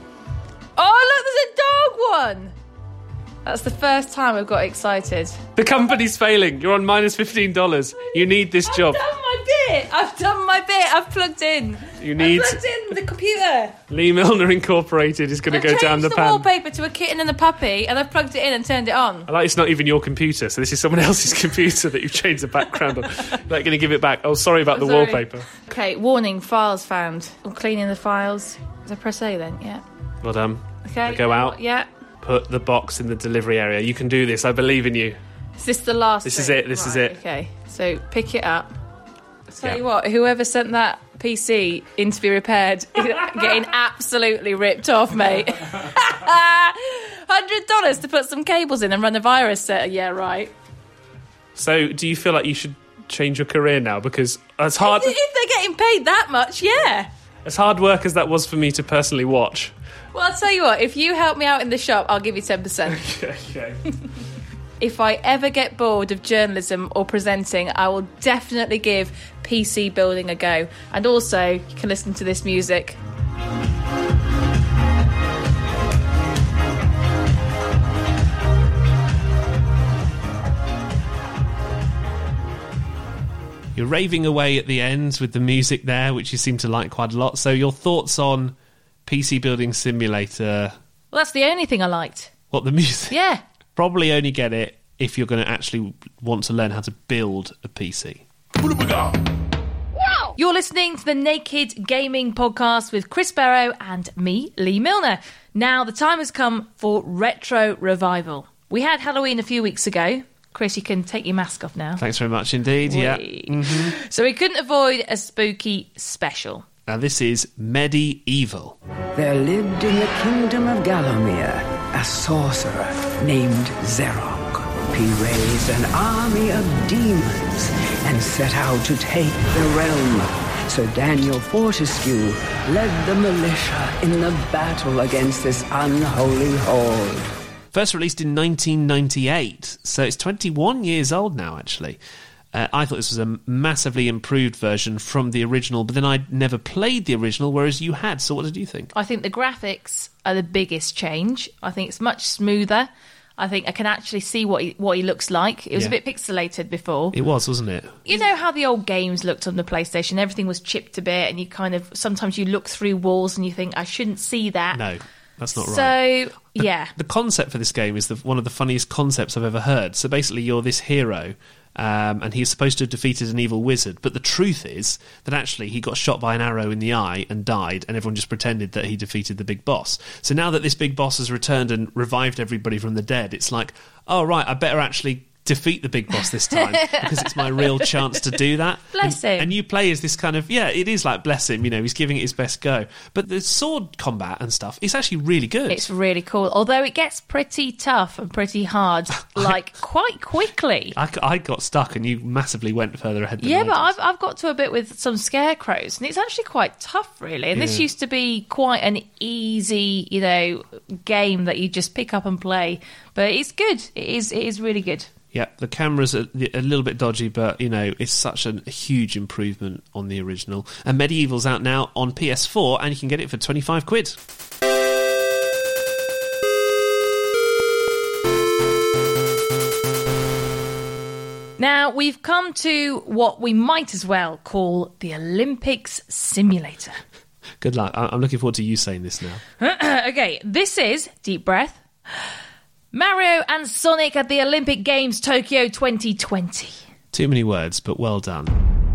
Oh, look, there's a dog one. That's the first time I've got excited. The company's failing. You're on minus fifteen dollars. You need this job. I've done my bit. I've done my bit. I've plugged in. You need I've plugged in the computer. Lee Milner Incorporated is going to go down the the pan. wallpaper to a kitten and a puppy, and I've plugged it in and turned it on. I like it's not even your computer, so this is someone else's computer that you've changed the background on. Like, going to give it back. Oh, sorry about I'm the sorry. wallpaper. Okay, warning, files found. I'm cleaning the files. Is I press A then? Yeah. Well done. Okay. Go out. Yeah. Put the box in the delivery area. You can do this. I believe in you. Is this the last This thing? is it. This is Right, it. Okay, so pick it up. I'll tell Yeah. you what, whoever sent that P C in to be repaired is getting absolutely ripped off, mate. one hundred dollars to put some cables in and run a virus set. Yeah, right. So, do you feel like you should change your career now? Because as hard If, if they're getting paid that much, yeah. as hard work as that was for me to personally watch. Well, I'll tell you what, if you help me out in the shop, I'll give you ten percent. Okay. If I ever get bored of journalism or presenting, I will definitely give P C building a go. And also, you can listen to this music. You're raving away at the ends with the music there, which you seem to like quite a lot. So, your thoughts on P C Building Simulator? Well, that's the only thing I liked. What, the music? Yeah. Probably only get it if you're going to actually want to learn how to build a P C. You're listening to the Naked Gaming Podcast with Chris Barrow and me, Lee Milner. Now, the time has come for Retro Revival. We had Halloween a few weeks ago. Chris, you can take your mask off now. Thanks very much indeed, yeah. Mm-hmm. So we couldn't avoid a spooky special. Now, this is Medieval. There lived in the kingdom of Gallowmere a sorcerer named Zerok. He raised an army of demons and set out to take the realm. Sir Daniel Fortescue led the militia in the battle against this unholy horde. First released in nineteen ninety-eight, so it's twenty-one years old now, actually. Uh, I thought this was a massively improved version from the original, but then I'd never played the original, whereas you had. So what did you think? I think the graphics are the biggest change. I think it's much smoother. I think I can actually see what he, what he looks like. It was Yeah. a bit pixelated before. It was, wasn't it? You know how the old games looked on the PlayStation? Everything was chipped a bit, and you kind of sometimes you look through walls and you think, I shouldn't see that. No, that's not right. So, The- yeah. The concept for this game is the, one of the funniest concepts I've ever heard. So basically, you're this hero, um, and he's supposed to have defeated an evil wizard. But the truth is that actually he got shot by an arrow in the eye and died, and everyone just pretended that he defeated the big boss. So now that this big boss has returned and revived everybody from the dead, it's like, oh, right, I better actually defeat the big boss this time because it's my real chance to do that. Bless and, him. And you play as this kind of, yeah, it is like bless him, you know, he's giving it his best go. But the sword combat and stuff is actually really good. It's really cool. Although it gets pretty tough and pretty hard, like quite quickly. I, I got stuck and you massively went further ahead than Yeah, I but did. I've, I've got to a bit with some scarecrows, and it's actually quite tough, really. And this Yeah. used to be quite an easy, you know, game that you just pick up and play. But it's good. It is. It is really good. Yeah, the camera's a, a little bit dodgy, but, you know, it's such an, a huge improvement on the original. And Medieval's out now on P S four, and you can get it for twenty-five quid. Now, we've come to what we might as well call the Olympics simulator. Good luck. I- I'm looking forward to you saying this now. Okay, this is, deep breath, Mario and Sonic at the Olympic Games Tokyo twenty twenty. Too many words, but well done.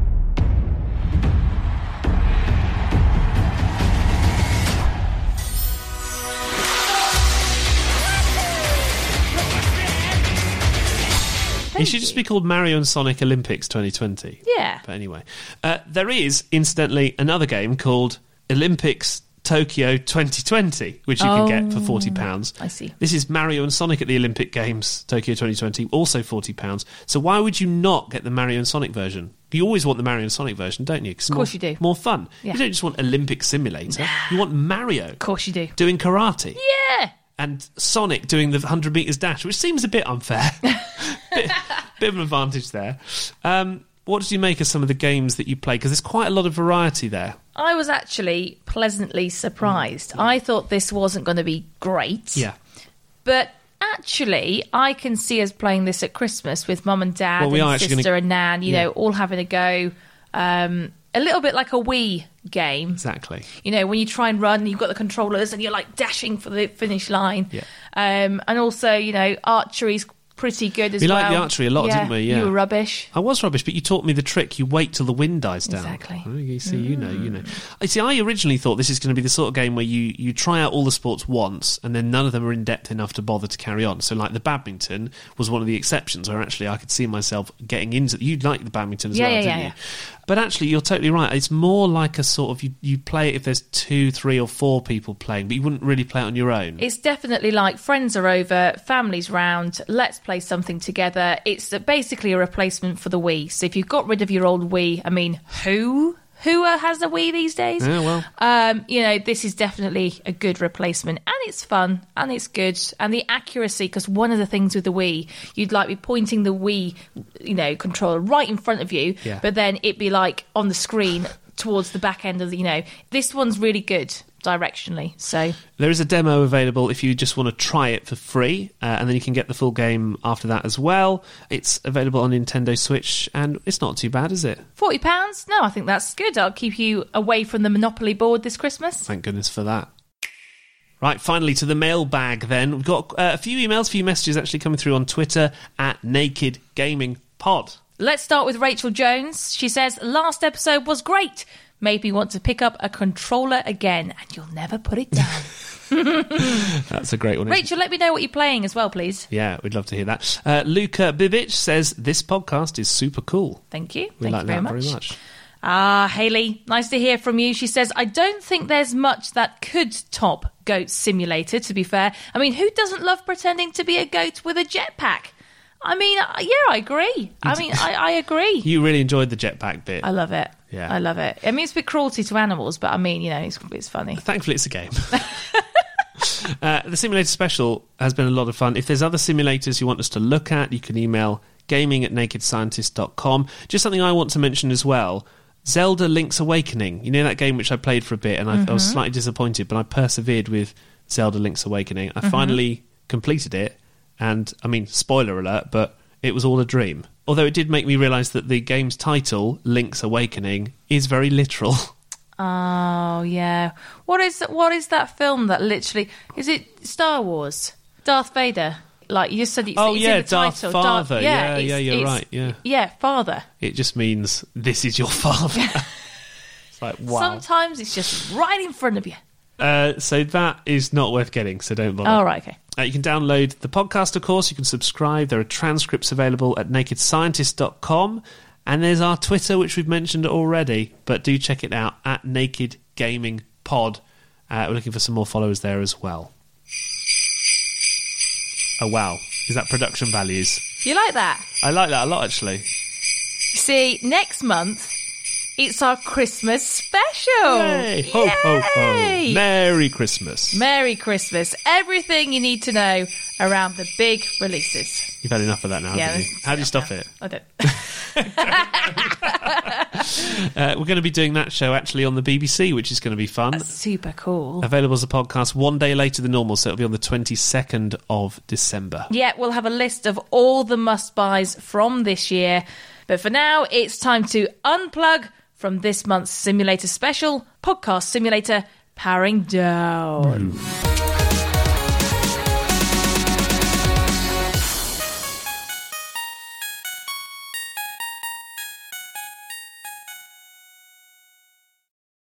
It should just be called Mario and Sonic Olympics twenty twenty. Yeah. But anyway, uh, there is, incidentally, another game called Olympics Tokyo twenty twenty, which you Oh, can get for forty pounds. I see. This is Mario and Sonic at the Olympic Games, Tokyo twenty twenty, also forty pounds. So why would you not get the Mario and Sonic version? You always want the Mario and Sonic version, don't you? 'Cause Of course more, you do. More fun. Yeah. You don't just want Olympic Simulator. You want Mario. Of course you do. Doing karate. Yeah. And Sonic doing the one hundred metres dash, which seems a bit unfair. bit, bit of an advantage there. Um, what did you make of some of the games that you play? Because there's quite a lot of variety there. I was actually pleasantly surprised. I thought this wasn't going to be great. Yeah. But actually, I can see us playing this at Christmas with mum and dad Well, we are and actually sister gonna- and nan, you Yeah. know, all having a go. Um, a little bit like a Wii game. Exactly. You know, when you try and run, you've got the controllers and you're like dashing for the finish line. Yeah. Um, and also, you know, archery's pretty good as We well. liked the archery a lot, Yeah, didn't we? Yeah. You were rubbish. I was rubbish, but you taught me the trick. You wait till the wind dies down. Exactly. Oh, you see, you know, you know. I see. I originally thought this is going to be the sort of game where you, you try out all the sports once, and then none of them are in depth enough to bother to carry on. So, like the badminton was one of the exceptions, where actually I could see myself getting into. You like the badminton as Yeah, well, yeah, didn't yeah, you? yeah. But actually, you're totally right. It's more like a sort of you, you play it if there's two, three, or four people playing, but you wouldn't really play it on your own. It's definitely like friends are over, families round, let's play something together. It's basically a replacement for the Wii. So if you've got rid of your old Wii, I mean, who? Who uh, has a Wii these days? Yeah, well. Um, you know, this is definitely a good replacement. And it's fun, and it's good. And the accuracy, because one of the things with the Wii, you'd like be pointing the Wii, you know, controller right in front of you, Yeah. but then it'd be like on the screen towards the back end of the, you know. This one's really good directionally, so... There is a demo available if you just want to try it for free, uh, and then you can get the full game after that as well. It's available on Nintendo Switch, and it's not too bad, is it? forty pounds? No, I think that's good. I'll keep you away from the Monopoly board this Christmas. Thank goodness for that. Right, finally to the mailbag then. We've got uh, a few emails, a few messages actually coming through on Twitter at Naked Gaming Pod. Let's start with Rachel Jones. She says, last episode was great. Made me want to pick up a controller again, and you'll never put it down. That's a great one. isn't it? Rachel, let me know what you're playing as well, please. Yeah, we'd love to hear that. Uh, Luca Bibic says, this podcast is super cool. Thank you. We Thank like you very that much. very much. Ah, Hayley, nice to hear from you. She says, I don't think there's much that could top Goat Simulator, to be fair. I mean, who doesn't love pretending to be a goat with a jetpack? I mean, uh, yeah, I agree. I mean, I, I agree. You really enjoyed the jetpack bit. I love it. Yeah. I love it. I mean, it's a bit cruelty to animals, but I mean, you know, it's, it's funny. Thankfully, it's a game. uh, the Simulator Special has been a lot of fun. If there's other simulators you want us to look at, you can email gaming at naked scientist dot com. Just something I want to mention as well. Zelda Link's Awakening. You know that game which I played for a bit and I, I was Mhm. slightly disappointed, but I persevered with Zelda Link's Awakening. I Mhm. finally completed it, and, I mean, spoiler alert, but it was all a dream. Although it did make me realise that the game's title, Link's Awakening, is very literal. Oh, yeah. What is what is that film that literally... Is it Star Wars? Darth Vader? Like, you just said it's, Oh, it's yeah, in the Darth title. Father. Darth, Yeah, it's- yeah, you're it's- right, yeah. Yeah, Father. It just means, this is your father. It's like, wow. Sometimes it's just right in front of you. Uh, so that is not worth getting, so don't bother. Oh, right, okay. Uh, you can download the podcast, of course. You can subscribe. There are transcripts available at naked scientist dot com. And there's our Twitter, which we've mentioned already. But do check it out, at Naked Gaming Pod. Uh, we're looking for some more followers there as well. Oh, wow. Is that production values? You like that? I like that a lot, actually. See, next month, it's our Christmas special. Yay! Ho, ho, ho. Yay! Merry Christmas. Merry Christmas. Everything you need to know around the big releases. You've had enough of that now, Yeah, haven't you? that's How do you stop it? I don't. Uh, we're going to be doing that show actually on the B B C, which is going to be fun. Super cool. Available as a podcast one day later than normal, so it'll be on the twenty-second of December. Yeah, we'll have a list of all the must-buys from this year. But for now, it's time to unplug from this month's Simulator Special, Podcast Simulator Powering Down.